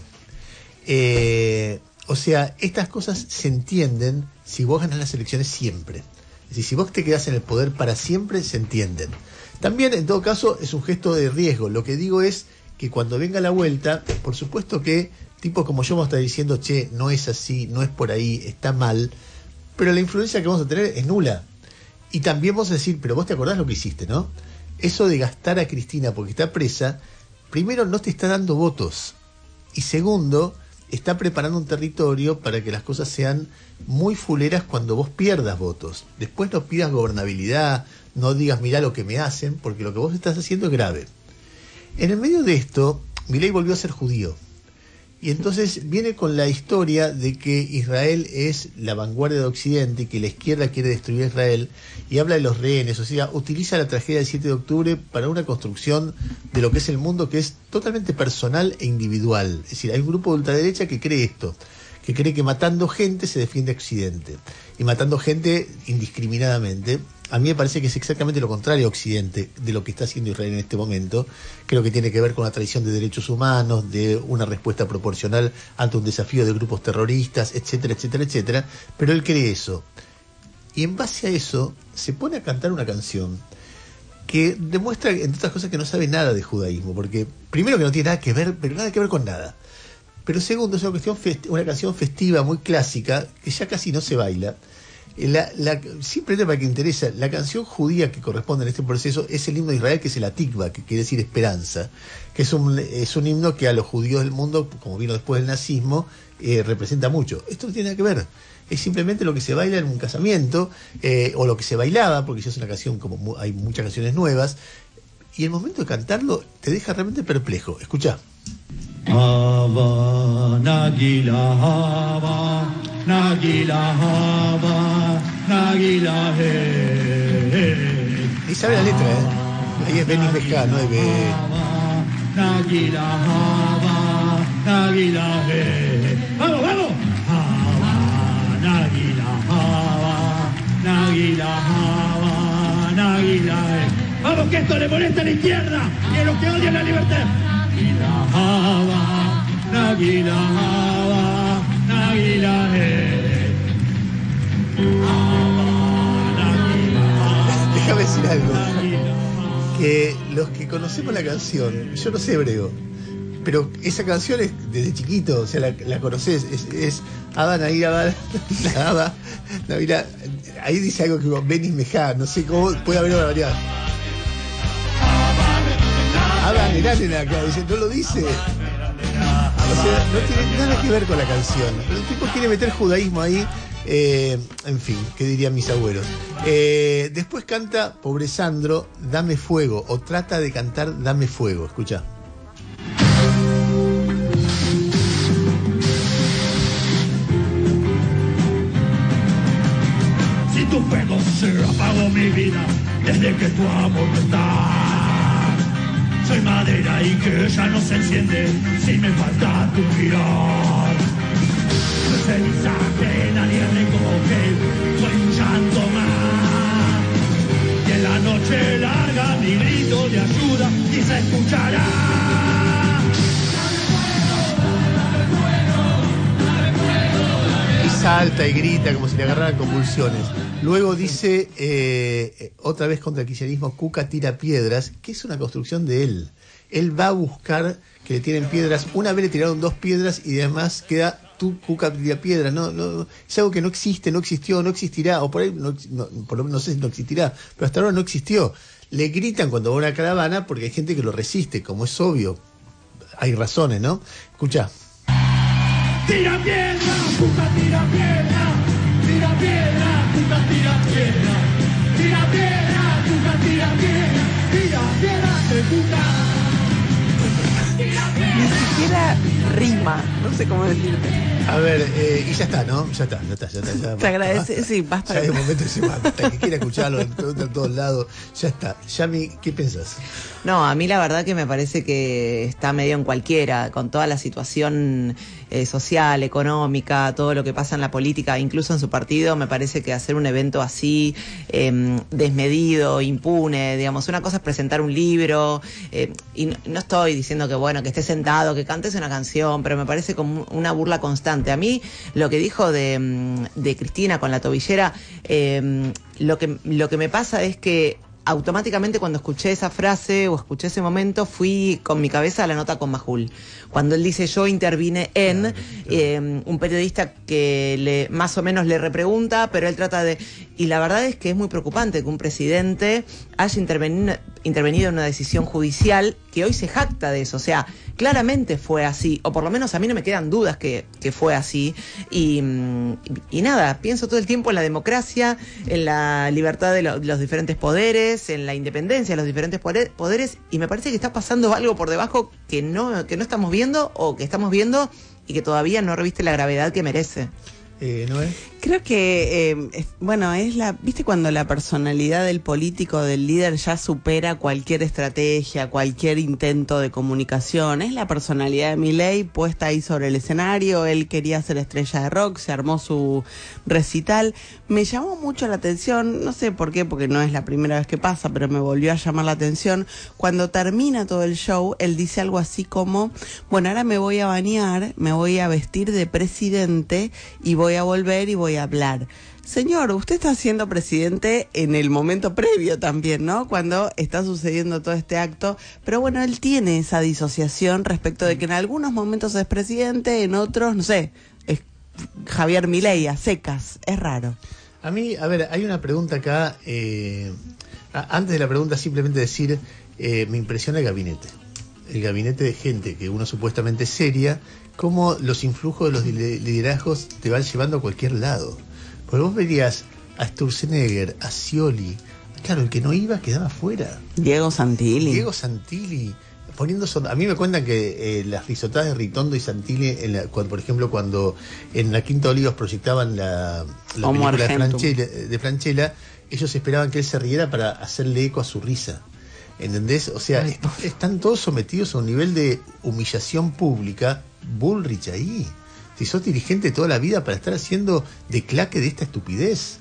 O sea, estas cosas se entienden si vos ganás las elecciones siempre. Es decir, si vos te quedás en el poder para siempre, se entienden. También, en todo caso, es un gesto de riesgo. Lo que digo es que cuando venga la vuelta, por supuesto que tipos como yo vamos a estar diciendo, che, no es así, no es por ahí, está mal, pero la influencia que vamos a tener es nula. Y también vamos a decir, pero vos te acordás lo que hiciste, ¿no? Eso de gastar a Cristina porque está presa, primero no te está dando votos, y segundo, está preparando un territorio para que las cosas sean muy fuleras cuando vos pierdas votos. Después no pidas gobernabilidad, no digas mirá lo que me hacen, porque lo que vos estás haciendo es grave. En el medio de esto, Milei volvió a ser judío. Y entonces viene con la historia de que Israel es la vanguardia de Occidente y que la izquierda quiere destruir a Israel, y habla de los rehenes, o sea, utiliza la tragedia del 7 de octubre para una construcción de lo que es el mundo, que es totalmente personal e individual. Es decir, hay un grupo de ultraderecha que cree esto, que cree que matando gente se defiende a Occidente, y matando gente indiscriminadamente. A mí me parece que es exactamente lo contrario a Occidente de lo que está haciendo Israel en este momento. Creo que tiene que ver con la tradición de derechos humanos, de una respuesta proporcional ante un desafío de grupos terroristas, etcétera, etcétera, etcétera. Pero él cree eso. Y en base a eso se pone a cantar una canción que demuestra, entre otras cosas, que no sabe nada de judaísmo. Porque primero que no tiene nada que ver, pero nada que ver con nada. Pero segundo, es una canción festiva muy clásica que ya casi no se baila. Simplemente para que interesa, la canción judía que corresponde en este proceso es el himno de Israel, que es el Atikva, que quiere decir esperanza, que es un himno que a los judíos del mundo, como vino después del nazismo, representa mucho. Esto no tiene nada que ver, es simplemente lo que se baila en un casamiento, o lo que se bailaba, porque ya es una canción, como hay muchas canciones nuevas, y el momento de cantarlo te deja realmente perplejo. Escuchá. Hava, Nagila, Hava, Nagila, Hava, Nagila, Y sabe la letra, Ahí es Benny Mejá, no es Nagila, Hava, Nagila, ¡vamos, vamos! Hava, Nagila, Hava, Nagila, Hava, Nagila, ¡vamos, que esto le molesta a la izquierda y a los que odian la libertad! Déjame decir algo, que los que conocemos la canción, yo no sé hebreo, pero esa canción es desde chiquito, o sea, la conocés, es Ada Navira, la Ada Navira, ahí dice algo que Benny Mejá, no sé cómo puede haber una variedad. Ada Navira acá, dice, no lo dice. O sea, no tiene nada que ver con la canción. Pero el tipo quiere meter judaísmo ahí. En fin, ¿qué dirían mis abuelos? Después canta Pobre Sandro, Dame Fuego, o trata de cantar Dame Fuego. Escucha. Si tu fuego se apagó mi vida desde que tu amor no está. Soy madera y que ya no se enciende si me falta tu mirar. No es ceniza que nadie recoge, soy un llanto más. Y en la noche larga mi grito de ayuda y se escuchará. Y salta y grita como si le agarraran convulsiones. Luego dice, otra vez contra el kirchnerismo, Cuca tira piedras, que es una construcción de él. Él va a buscar que le tiren piedras. Una vez le tiraron 2 piedras y además queda tú, Cuca tira piedras. No, es algo que no existe, no existió, no existirá. O por ahí, por lo menos no sé si no existirá, pero hasta ahora no existió. Le gritan cuando va a una caravana porque hay gente que lo resiste, como es obvio. Hay razones, ¿no? Escucha. Tira piedra, Cuca tira piedra, tira piedra, Cuca tira piedra, tira piedra, Cuca tira piedra, tira piedra de Cuca. Ni siquiera rima, no sé cómo decirte. A ver, y ya está, ¿no? Ya está. Te agradece, sí, basta. Ya hay un momento que se mata, que quiera escucharlo, le preguntan a todos lados. Ya está. Yami, ¿qué pensás? No, a mí la verdad que me parece que está medio en cualquiera, con toda la situación social, económica, todo lo que pasa en la política, incluso en su partido, me parece que hacer un evento así, desmedido, impune, digamos, una cosa es presentar un libro, y no estoy diciendo que bueno, que estés sentado, que cantes una canción, pero me parece como una burla constante. A mí, lo que dijo de Cristina con la tobillera, lo que me pasa es que automáticamente cuando escuché esa frase o escuché ese momento fui con mi cabeza a la nota con Majul. Cuando él dice yo intervine en, un periodista que más o menos le repregunta, pero él trata de... Y la verdad es que es muy preocupante que un presidente haya intervenido en una decisión judicial que hoy se jacta de eso. O sea, claramente fue así, o por lo menos a mí no me quedan dudas que fue así. Y nada, pienso todo el tiempo en la democracia, en la libertad de los diferentes poderes, en la independencia de los diferentes poderes, y me parece que está pasando algo por debajo que no estamos viendo, o que estamos viendo y que todavía no reviste la gravedad que merece. ¿Noé? Creo que, ¿viste cuando la personalidad del político, del líder, ya supera cualquier estrategia, cualquier intento de comunicación? Es la personalidad de Milei puesta ahí sobre el escenario. Él quería ser estrella de rock, se armó su recital. Me llamó mucho la atención, no sé por qué, porque no es la primera vez que pasa, pero me volvió a llamar la atención. Cuando termina todo el show, él dice algo así como, bueno, ahora me voy a bañar, me voy a vestir de presidente y voy a volver y voy a hablar. Señor, usted está siendo presidente en el momento previo también, ¿no? Cuando está sucediendo todo este acto. Pero bueno, él tiene esa disociación respecto de que en algunos momentos es presidente, en otros, no sé, es Javier Milei a secas. Es raro. A mí, a ver, hay una pregunta acá. Antes de la pregunta, simplemente decir, me impresiona el gabinete. El gabinete de gente que uno supuestamente seria, cómo los influjos de los liderazgos te van llevando a cualquier lado. Porque vos verías a Sturzenegger, a Scioli, claro, el que no iba quedaba fuera. Diego Santilli, poniendo a mí me cuentan que las risotadas de Ritondo y Santilli, por ejemplo, cuando en la Quinta Olivos proyectaban la película de Francella, ellos esperaban que él se riera para hacerle eco a su risa. ¿Entendés? O sea, están todos sometidos a un nivel de humillación pública. Bullrich ahí. Si sos dirigente toda la vida para estar haciendo declaque de esta estupidez.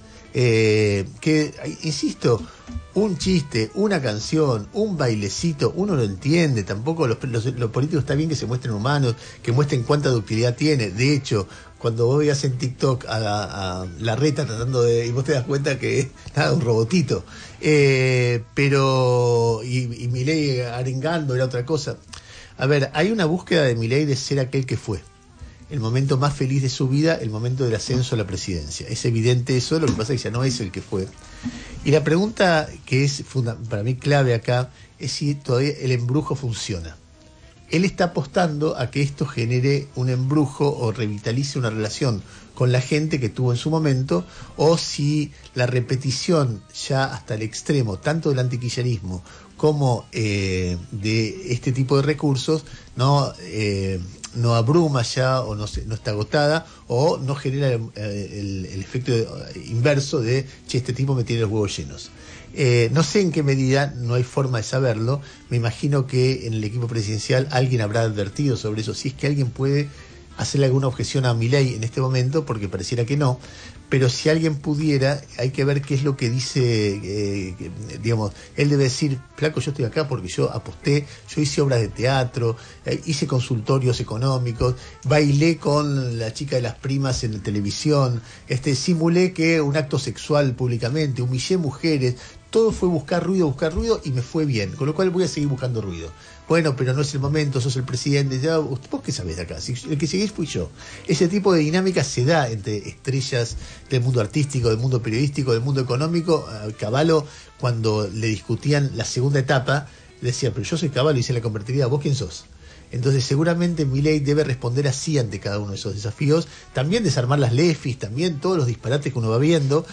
Insisto, un chiste, una canción, un bailecito, uno lo entiende. Tampoco los políticos está bien que se muestren humanos, que muestren cuánta ductilidad tiene. De hecho, cuando vos veas en TikTok a Larreta tratando de... y vos te das cuenta que es un robotito. Pero... Y Milei arengando era otra cosa. A ver, hay una búsqueda de Milei de ser aquel que fue. El momento más feliz de su vida, el momento del ascenso a la presidencia. Es evidente eso, lo que pasa es que ya no es el que fue. Y la pregunta que es para mí clave acá es si todavía el embrujo funciona. Él está apostando a que esto genere un embrujo o revitalice una relación con la gente que tuvo en su momento, o si la repetición ya hasta el extremo, tanto del antikirchnerismo como de este tipo de recursos, no abruma ya o no está agotada o no genera el efecto inverso de, che, este tipo me tiene los huevos llenos. No sé en qué medida, no hay forma de saberlo. Me imagino que en el equipo presidencial alguien habrá advertido sobre eso. Si es que alguien puede hacerle alguna objeción a Milei en este momento, porque pareciera que no. Pero si alguien pudiera, hay que ver qué es lo que dice, digamos, él debe decir, flaco, yo estoy acá porque yo aposté, yo hice obras de teatro, hice consultorios económicos, bailé con la chica de las primas en la televisión, simulé que un acto sexual públicamente, humillé mujeres, todo fue buscar ruido y me fue bien, con lo cual voy a seguir buscando ruido. Bueno, pero no es el momento, sos el presidente, ya, ¿vos qué sabés de acá? Si el que seguís fui yo. Ese tipo de dinámica se da entre estrellas del mundo artístico, del mundo periodístico, del mundo económico. Cavallo, cuando le discutían la segunda etapa, decía, pero yo soy Cavallo y se la convertiría, ¿vos quién sos? Entonces seguramente Milei debe responder así ante cada uno de esos desafíos, también desarmar las lefis, también todos los disparates que uno va viendo,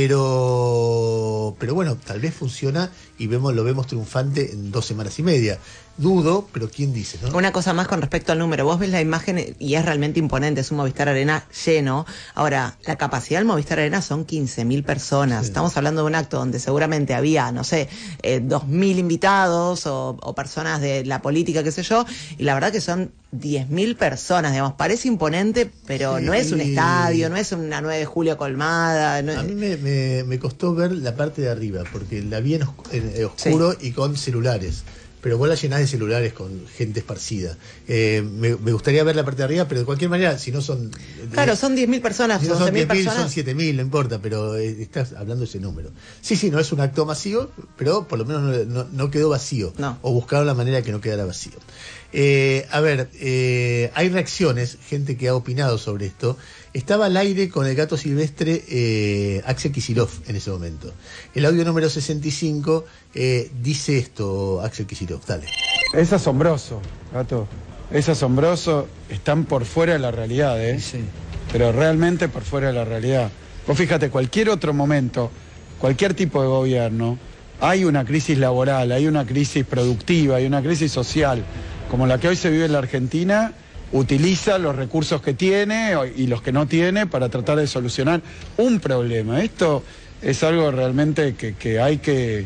pero bueno, tal vez funciona y lo vemos triunfante en 2 semanas y media. Dudo, pero ¿quién dice, no? Una cosa más con respecto al número. Vos ves la imagen y es realmente imponente, es un Movistar Arena lleno. Ahora, la capacidad del Movistar Arena son 15.000 personas. Sí. Estamos hablando de un acto donde seguramente había, no sé, 2.000 invitados o personas de la política, qué sé yo, y la verdad que son 10.000 personas, digamos. Parece imponente, pero sí, no es un estadio, no es una 9 de julio colmada. No es... A mí me costó ver la parte de arriba, porque la vi en oscuro sí, y con celulares. Pero vos la llenás de celulares con gente esparcida. Me gustaría ver la parte de arriba, pero de cualquier manera, si no son... Claro, son 10.000 personas, si no son 11.000 personas. Son 7.000, no importa, pero estás hablando de ese número. Sí, no es un acto masivo, pero por lo menos no quedó vacío. No. O buscaron la manera de que no quedara vacío. Hay reacciones, gente que ha opinado sobre esto. Estaba al aire con el gato silvestre Axel Kicillof en ese momento. El audio número 65 dice esto, Axel Kicillof, dale. Es asombroso, gato. Es asombroso, están por fuera de la realidad, ¿eh? Sí. Pero realmente por fuera de la realidad. Vos fíjate, cualquier otro momento, cualquier tipo de gobierno, hay una crisis laboral, hay una crisis productiva, hay una crisis social, como la que hoy se vive en la Argentina, utiliza los recursos que tiene y los que no tiene para tratar de solucionar un problema. Esto es algo realmente que hay que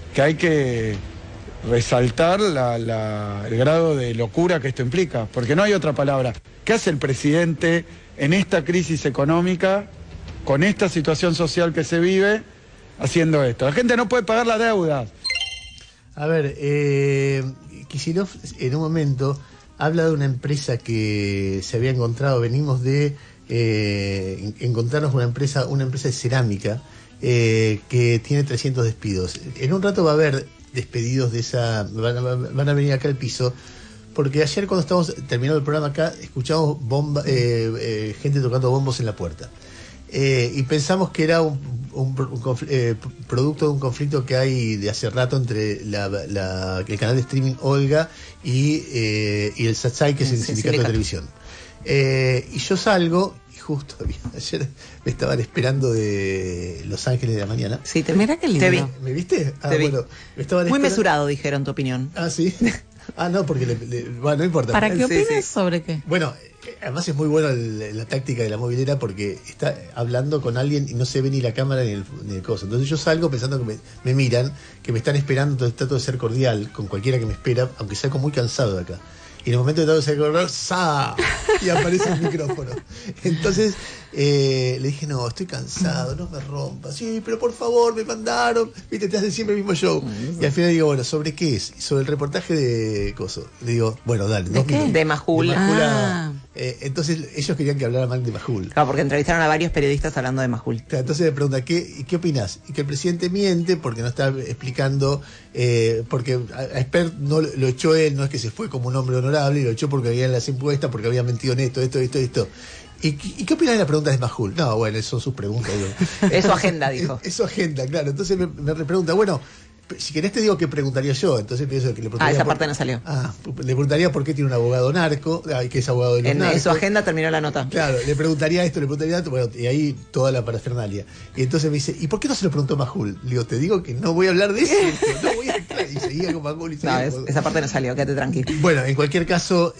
resaltar el grado de locura que esto implica, porque no hay otra palabra. ¿Qué hace el presidente en esta crisis económica, con esta situación social que se vive, haciendo esto? La gente no puede pagar las deudas. A ver, Kicillof en un momento habla de una empresa que se había encontrado, venimos de encontrarnos una empresa de cerámica que tiene 300 despidos. En un rato va a haber despedidos de esa, van a venir acá al piso, porque ayer cuando estábamos terminando el programa acá, escuchamos gente tocando bombos en la puerta. Y pensamos que era un producto de un conflicto que hay de hace rato entre el canal de streaming Olga y el Satsai, que es el sindicato de televisión. Y yo salgo, y justo ayer me estaban esperando de Los Ángeles de la Mañana. Sí, mira qué lindo. Te vi. ¿Me viste? Te vi. Bueno, me estaban muy mesurado, dijeron tu opinión. Ah, sí. No, porque bueno, no importa. ¿Para qué opinas sobre qué? Bueno, además es muy bueno la táctica de la movilera, porque está hablando con alguien y no se ve ni la cámara ni el coso. Entonces yo salgo pensando que me miran, que me están esperando, entonces trato de ser cordial con cualquiera que me espera, aunque salgo muy cansado de acá. Y en el momento de todo se acordó, ¡sa! Y aparece el micrófono. Entonces le dije, no, estoy cansado, no me rompas. Sí, pero por favor, me mandaron. Viste, te hacen siempre el mismo show. Y al final digo, bueno, ¿sobre qué es? Sobre el reportaje de Coso. Le digo, bueno, dale. ¿De qué? De Majul. Entonces ellos querían que hablara mal de Majul. Claro, porque entrevistaron a varios periodistas hablando de Majul. Claro, entonces me pregunta, ¿qué opinás? Y que el presidente miente porque no está explicando, porque a Espert no lo echó él, no es que se fue como un hombre honorable, y lo echó porque había en las encuestas, porque había mentido en esto. ¿Y qué opinas de las preguntas de Majul? No, bueno, esas son sus preguntas. Digo. Es su agenda, dijo. Es su agenda, claro. Entonces me pregunta, bueno, si querés te digo qué preguntaría yo. Entonces pienso que le preguntaría. Esa parte no salió. Le preguntaría por qué tiene un abogado narco, que es abogado de los narcos. En su agenda terminó la nota. Claro, le preguntaría esto, bueno, y ahí toda la parafernalia. Y entonces me dice, ¿y por qué no se lo preguntó Majul? Le digo, te digo que no voy a hablar de eso, no voy a entrar. Y seguía con Majul. Esa parte no salió, quédate tranquilo. Bueno, en cualquier caso,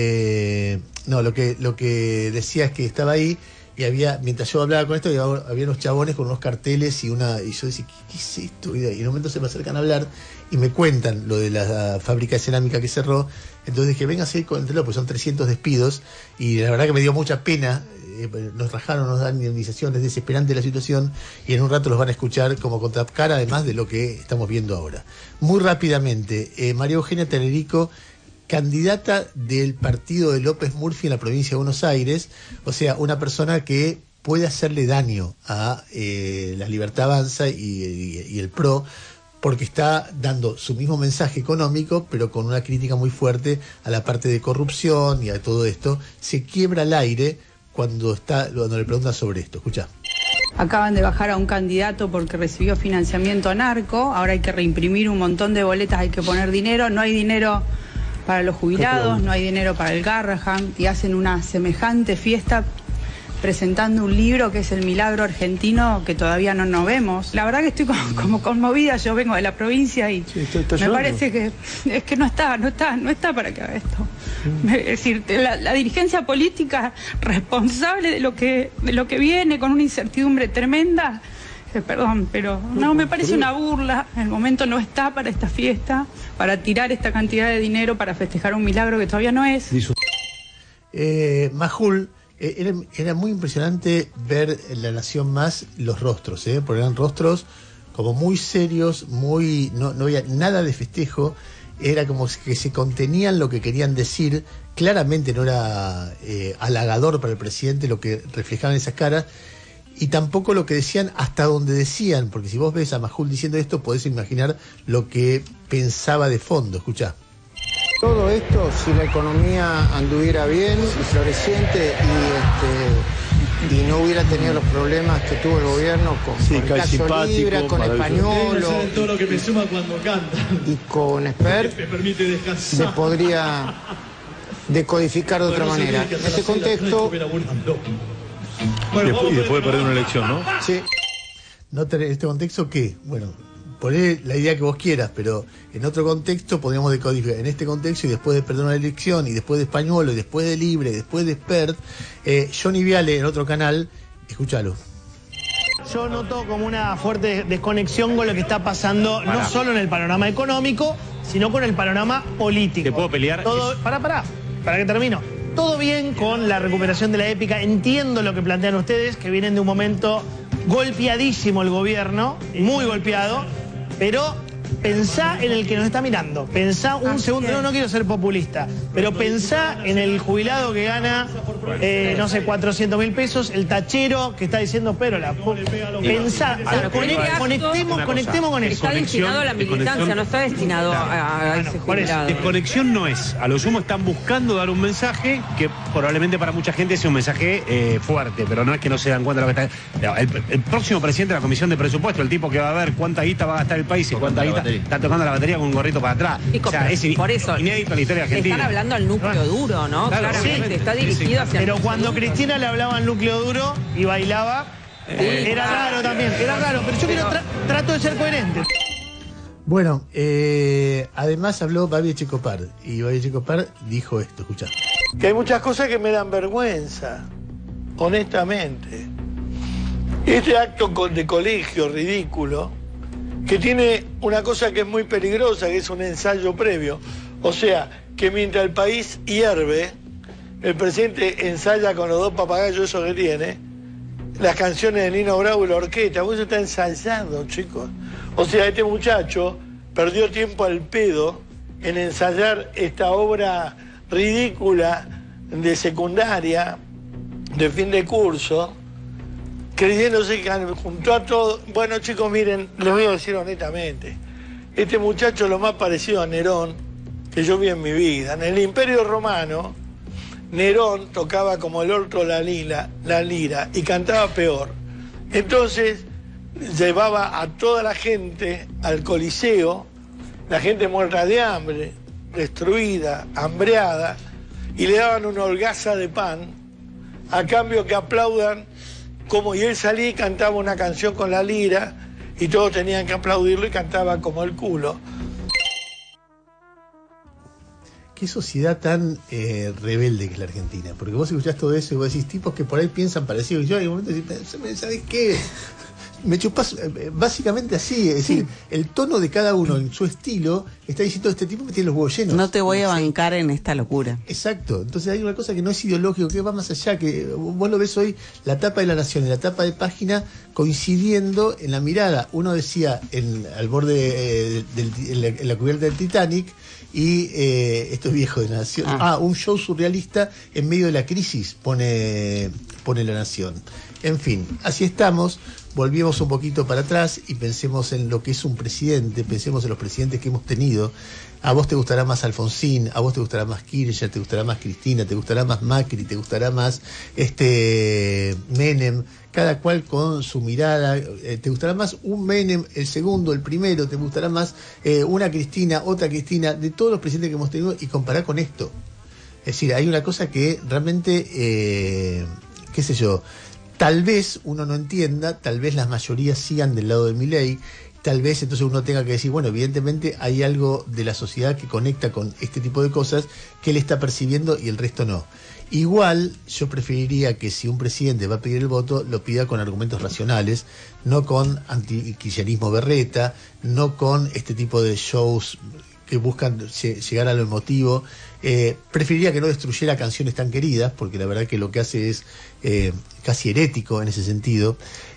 lo que decía es que estaba ahí. Y mientras yo hablaba con esto, había unos chabones con unos carteles y yo decía, ¿qué es esto? Y en un momento se me acercan a hablar y me cuentan lo de la fábrica de cerámica que cerró. Entonces dije, venga a seguir con el teléfono, pues son 300 despidos. Y la verdad que me dio mucha pena. Nos rajaron, nos dan indemnización, es desesperante la situación. Y en un rato los van a escuchar como contracara, además de lo que estamos viendo ahora. Muy rápidamente, María Eugenia Tenerico, candidata del partido de López Murphy en la provincia de Buenos Aires, o sea, una persona que puede hacerle daño a la Libertad Avanza y el PRO, porque está dando su mismo mensaje económico, pero con una crítica muy fuerte a la parte de corrupción y a todo esto. Se quiebra el aire cuando le preguntan sobre esto. Escuchá. Acaban de bajar a un candidato porque recibió financiamiento narco, ahora hay que reimprimir un montón de boletas, hay que poner dinero, no hay dinero para los jubilados, no hay dinero para el Garrahan, y hacen una semejante fiesta presentando un libro que es El Milagro Argentino, que todavía no vemos. La verdad que estoy como conmovida, yo vengo de la provincia y me parece que es que no está para que haga esto. Es decir, la dirigencia política responsable de lo que viene con una incertidumbre tremenda. Perdón, pero no, me parece una burla. El momento no está para esta fiesta, para tirar esta cantidad de dinero para festejar un milagro que todavía no es. Majul, era muy impresionante ver en La Nación Más los rostros, porque eran rostros como muy serios, no había nada de festejo, era como que se contenían lo que querían decir. Claramente no era halagador para el presidente lo que reflejaban esas caras. Y tampoco lo que decían hasta donde decían, porque si vos ves a Majul diciendo esto, podés imaginar lo que pensaba de fondo. Escuchá. Todo esto, si la economía anduviera bien y floreciente y no hubiera tenido los problemas que tuvo el gobierno con el caso Libra, con Español todo lo que me suma cuando canta y con Espert, me permite descansar. se podría decodificar de otra manera. En este contexto... Y después de perder una elección, ¿no? Sí. ¿No tener este contexto qué? Bueno, poné la idea que vos quieras, pero en otro contexto podríamos decodificar. En este contexto, y después de perder una elección, y después de Español, y después de Libre, y después de Espert, Johnny Viale en otro canal, escúchalo. Yo noto como una fuerte desconexión con lo que está pasando, no solo en el panorama económico, sino con el panorama político. ¿Te puedo pelear? Para que termino. Todo bien con la recuperación de la épica, entiendo lo que plantean ustedes, que vienen de un momento golpeadísimo el gobierno, muy golpeado, pero pensá en el que nos está mirando, pensá un segundo, no quiero ser populista, pero pensá en el jubilado que gana, 400.000 pesos, el tachero que está diciendo, pero pensá, conectemos con eso. Está destinado a la militancia, no está destinado a ese jubilado. Desconexión no es, a lo sumo están buscando dar un mensaje que probablemente para mucha gente sea un mensaje fuerte, pero no es que no se dan cuenta de lo que está... El próximo presidente de la Comisión de Presupuesto, el tipo que va a ver cuánta guita va a gastar el país y cuánta guita... Está tocando la batería con un gorrito para atrás. O sea, es por eso, inédito en la historia argentina. Están hablando al núcleo duro, ¿no? Claro, claramente, está dirigido hacia... Pero cuando Cristina le hablaba al núcleo duro y bailaba, era raro también, era raro. Pero yo trato de ser coherente. Bueno, además habló Babi Echecopar, y Babi Echecopar dijo esto, escuchá. Que hay muchas cosas que me dan vergüenza, honestamente. Este acto de colegio ridículo, que tiene una cosa que es muy peligrosa, que es un ensayo previo. O sea, que mientras el país hierve, el presidente ensaya con los 2 papagayos esos que tiene, las canciones de Nino Bravo y la orquesta. Eso está ensayado, chicos. O sea, este muchacho perdió tiempo al pedo en ensayar esta obra ridícula de secundaria, de fin de curso, creyéndose que juntó a todos. Bueno, chicos, miren, les voy a decir honestamente, este muchacho es lo más parecido a Nerón que yo vi en mi vida. En el Imperio Romano, Nerón tocaba como el orto la lira y cantaba peor. Entonces llevaba a toda la gente al Coliseo, la gente muerta de hambre, destruida, hambreada, y le daban una holgaza de pan a cambio que aplaudan como, y él salía y cantaba una canción con la lira y todos tenían que aplaudirlo y cantaba como el culo. Qué sociedad tan rebelde que es la Argentina, porque vos escuchás todo eso y vos decís tipos que por ahí piensan parecido, y yo en un momento decís, ¿sabés qué? Me chupás básicamente así, es decir, el tono de cada uno en su estilo está diciendo, este tipo me tiene los huevos llenos. No te voy a bancar en esta locura. Exacto, entonces hay una cosa que no es ideológico, que va más allá, que vos lo ves hoy, la tapa de La Nación y la tapa de Página coincidiendo en la mirada. Uno decía al borde en la cubierta del Titanic, y esto es viejo de La Nación. Un show surrealista en medio de la crisis, pone La Nación. En fin, así estamos. Volvemos un poquito para atrás y pensemos en lo que es un presidente, pensemos en los presidentes que hemos tenido. A vos te gustará más Alfonsín, a vos te gustará más Kirchner, te gustará más Cristina, te gustará más Macri, te gustará más Menem, cada cual con su mirada. Te gustará más un Menem, el segundo, el primero, te gustará más una Cristina, otra Cristina, de todos los presidentes que hemos tenido, y comparar con esto. Es decir, hay una cosa que realmente, qué sé yo, tal vez uno no entienda, tal vez las mayorías sigan del lado de Milei, tal vez entonces uno tenga que decir, bueno, evidentemente hay algo de la sociedad que conecta con este tipo de cosas que él está percibiendo y el resto no. Igual yo preferiría que si un presidente va a pedir el voto, lo pida con argumentos racionales, no con antikirchnerismo berreta, no con este tipo de shows que buscan llegar a lo emotivo. Preferiría que no destruyera canciones tan queridas, porque la verdad que lo que hace es casi herético en ese sentido.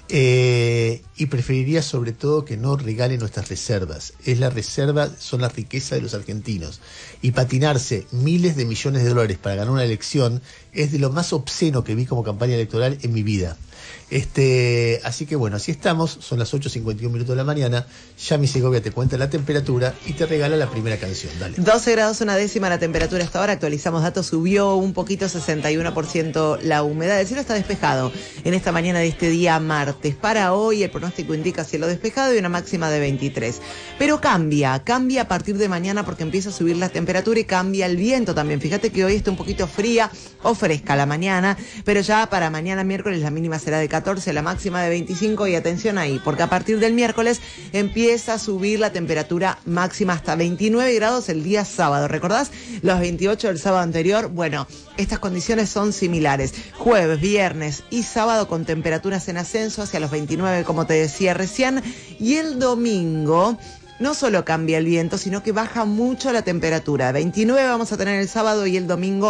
Y preferiría sobre todo que no regale nuestras reservas. Es la reserva, son la riqueza de los argentinos. Y patinarse miles de millones de dólares para ganar una elección es de lo más obsceno que vi como campaña electoral en mi vida. Así que bueno, así estamos, son las 8:51 de la mañana. Yami Segovia te cuenta la temperatura y te regala la primera canción. Dale. 12 grados una décima la temperatura hasta ahora. Actualizamos datos, subió un poquito, 61% la humedad. El cielo está despejado en esta mañana de este día martes. Para hoy el pronóstico indica cielo despejado y una máxima de 23. Pero cambia a partir de mañana, porque empieza a subir la temperatura y cambia el viento también. Fíjate que hoy está un poquito fría o fresca la mañana, pero ya para mañana miércoles la mínima será de 14, la máxima de 25, y atención ahí, porque a partir del miércoles empieza a subir la temperatura máxima hasta 29 grados el día sábado. ¿Recordás los 28 del sábado anterior? Bueno, estas condiciones son similares. Jueves, viernes y sábado con temperaturas en ascenso hacia los 29, como te decía recién, y el domingo no solo cambia el viento, sino que baja mucho la temperatura. 29 vamos a tener el sábado y el domingo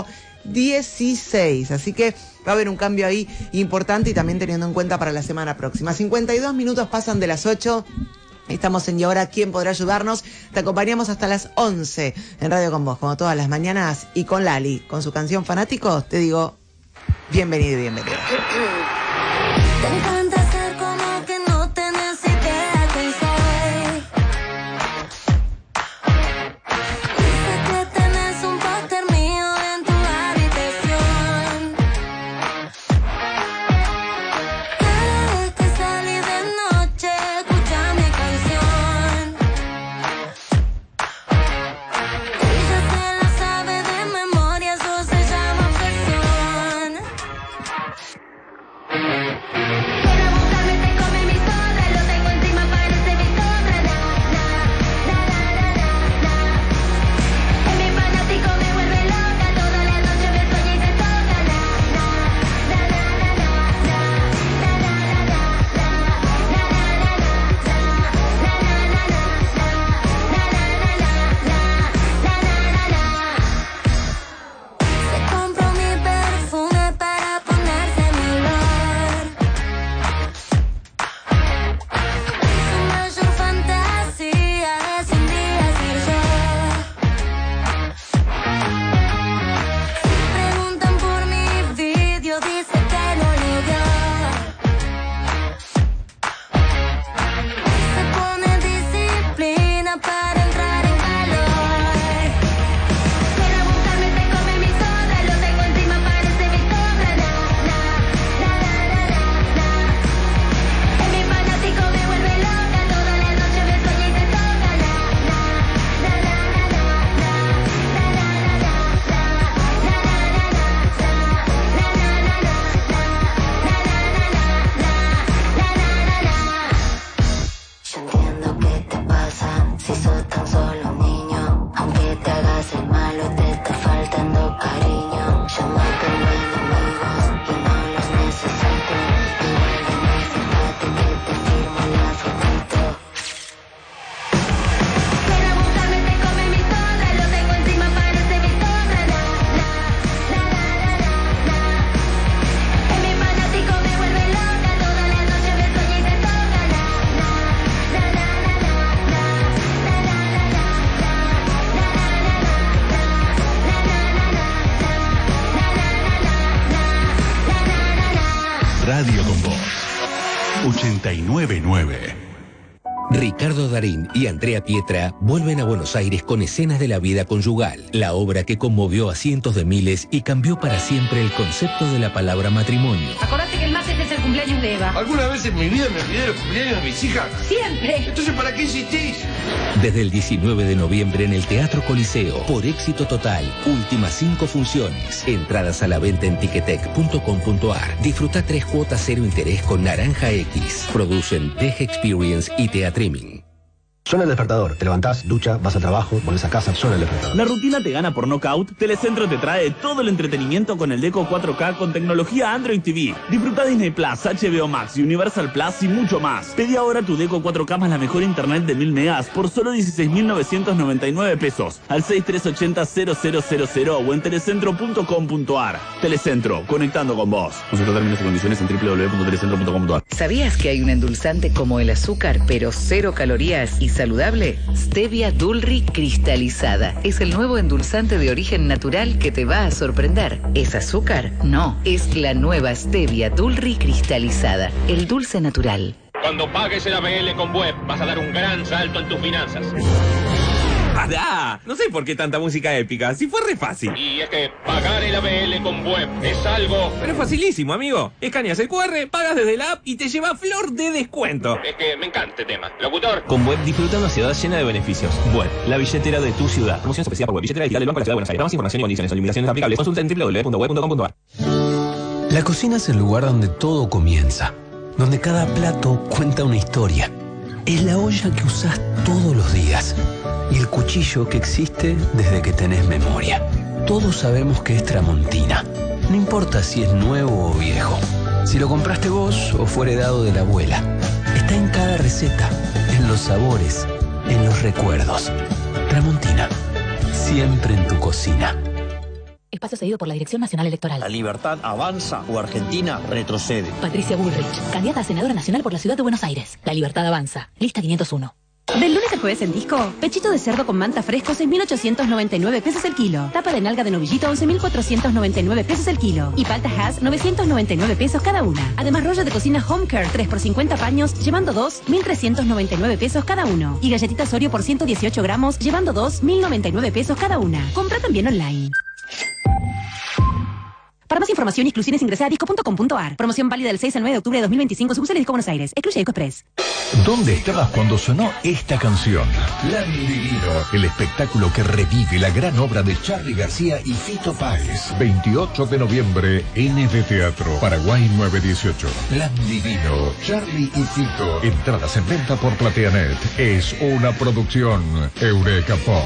16, así que va a haber un cambio ahí importante, y también teniendo en cuenta para la semana próxima. 52 minutos pasan de las 8. Estamos en Y Ahora ¿Quién podrá ayudarnos? Te acompañamos hasta las 11 en Radio Con Vos, como todas las mañanas, y con Lali, con su canción Fanáticos, te digo bienvenido y bienvenida. Te encanta hacer como que no te necesitas pensar. Dice que tenés un póster mío en tu habitación. Cada vez que salí de noche, escucha mi canción. Ella se la sabe de memoria, eso se llama obsesión. 99. Ricardo Darín y Andrea Pietra vuelven a Buenos Aires con Escenas de la vida conyugal, la obra que conmovió a cientos de miles y cambió para siempre el concepto de la palabra matrimonio. Acordate que el martes es el cumpleaños de Eva. ¿Alguna vez en mi vida me olvidé de los cumpleaños de mis hijas? Siempre. Entonces, ¿para qué insistís? Desde el 19 de noviembre en el Teatro Coliseo, por éxito total, últimas 5 funciones. Entradas a la venta en ticketek.com.ar. Disfruta 3 cuotas 0 interés con Naranja X. Producen Tej Experience y Teatriming. Suena el despertador, te levantás, ducha, vas al trabajo, volvés a casa, suena el despertador. La rutina te gana por nocaut. Telecentro te trae todo el entretenimiento con el Deco 4K con tecnología Android TV. Disfruta Disney Plus, HBO Max, Universal Plus y mucho más. Pedí ahora tu Deco 4K más la mejor internet de 1000 megas por solo 16.999 pesos al 6380-0000 o en telecentro.com.ar. Telecentro, conectando con vos. Consulta términos y condiciones en www.telecentro.com.ar. ¿Sabías que hay un endulzante como el azúcar, pero 0 calorías y saludable? Stevia Dulri cristalizada. Es el nuevo endulzante de origen natural que te va a sorprender. ¿Es azúcar? No, es la nueva Stevia Dulri cristalizada. El dulce natural. Cuando pagues el ABL con Web, vas a dar un gran salto en tus finanzas. ¡Pará! No sé por qué tanta música épica, si fue re fácil. Y es que pagar el ABL con Web es algo... Pero es facilísimo, amigo. Escaneas el QR, pagas desde la app y te lleva flor de descuento. Es que me encanta este tema. Locutor. Con Web disfruta una ciudad llena de beneficios. Web, la billetera de tu ciudad. Promoción especial por Web, billetera digital del Banco de la Ciudad de Buenos Aires. Más información y condiciones o limitaciones aplicables. Consulta en www.web.com.ar. La cocina es el lugar donde todo comienza, donde cada plato cuenta una historia. Es la olla que usás todos los días y el cuchillo que existe desde que tenés memoria. Todos sabemos que es Tramontina. No importa si es nuevo o viejo, si lo compraste vos o fue heredado de la abuela. Está en cada receta, en los sabores, en los recuerdos. Tramontina, siempre en tu cocina. Espacio cedido por la Dirección Nacional Electoral. ¿La libertad avanza o Argentina retrocede? Patricia Bullrich, candidata a senadora nacional por la Ciudad de Buenos Aires. La libertad avanza. Lista 501. Del lunes al jueves en Disco, pechito de cerdo con manta fresco, 6.899 pesos el kilo. Tapa de nalga de novillito, 11.499 pesos el kilo. Y palta Hass, 999 pesos cada una. Además, rollo de cocina Home Care, 3 por 50 paños, llevando 2, 1.399 pesos cada uno. Y galletitas Oreo por 118 gramos, llevando 2, 1.099 pesos cada una. Compra también online. Para más información y exclusiones ingresa a disco.com.ar. Promoción válida del 6 al 9 de octubre de 2025. Sucursal Disco Buenos Aires. Excluye Disco Express. ¿Dónde estabas cuando sonó esta canción? Plan Divino, el espectáculo que revive la gran obra de Charly García y Fito Páez. 28 de noviembre, NB Teatro, Paraguay 918. Plan Divino, Charly y Fito. Entradas en venta por PlateaNet. Es una producción Eureka Pop.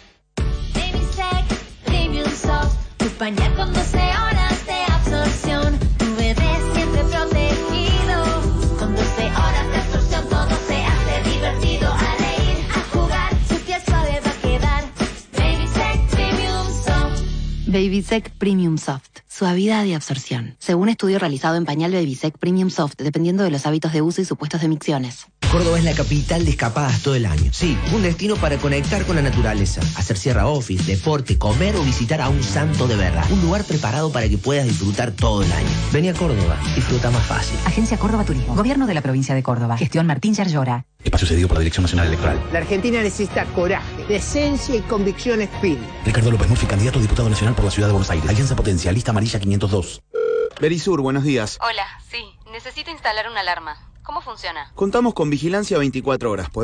Tu pañal con 12 horas de absorción. Tu bebé siempre protegido. Con 12 horas de absorción todo se hace divertido. A reír, a jugar, su piel suave va a quedar. Babysec Premium Soft. Babysec Premium Soft. Suavidad y absorción. Según estudio realizado en pañal Babysec Premium Soft, dependiendo de los hábitos de uso y supuestos de micciones. Córdoba es la capital de escapadas todo el año. Sí, un destino para conectar con la naturaleza, hacer sierra office, deporte, comer o visitar a un santo de verdad. Un lugar preparado para que puedas disfrutar todo el año. Vení a Córdoba, disfruta más fácil. Agencia Córdoba Turismo. Gobierno de la provincia de Córdoba. Gestión Martín Yarlora. Espacio cedido por la Dirección Nacional Electoral. La Argentina necesita coraje, decencia y convicción espíritu. Ricardo López Murphy, candidato a diputado nacional por la Ciudad de Buenos Aires. Alianza Potencia, lista amarilla 502. Berisur, buenos días. Hola, sí. Necesito instalar una alarma. ¿Cómo funciona? Contamos con vigilancia 24 horas.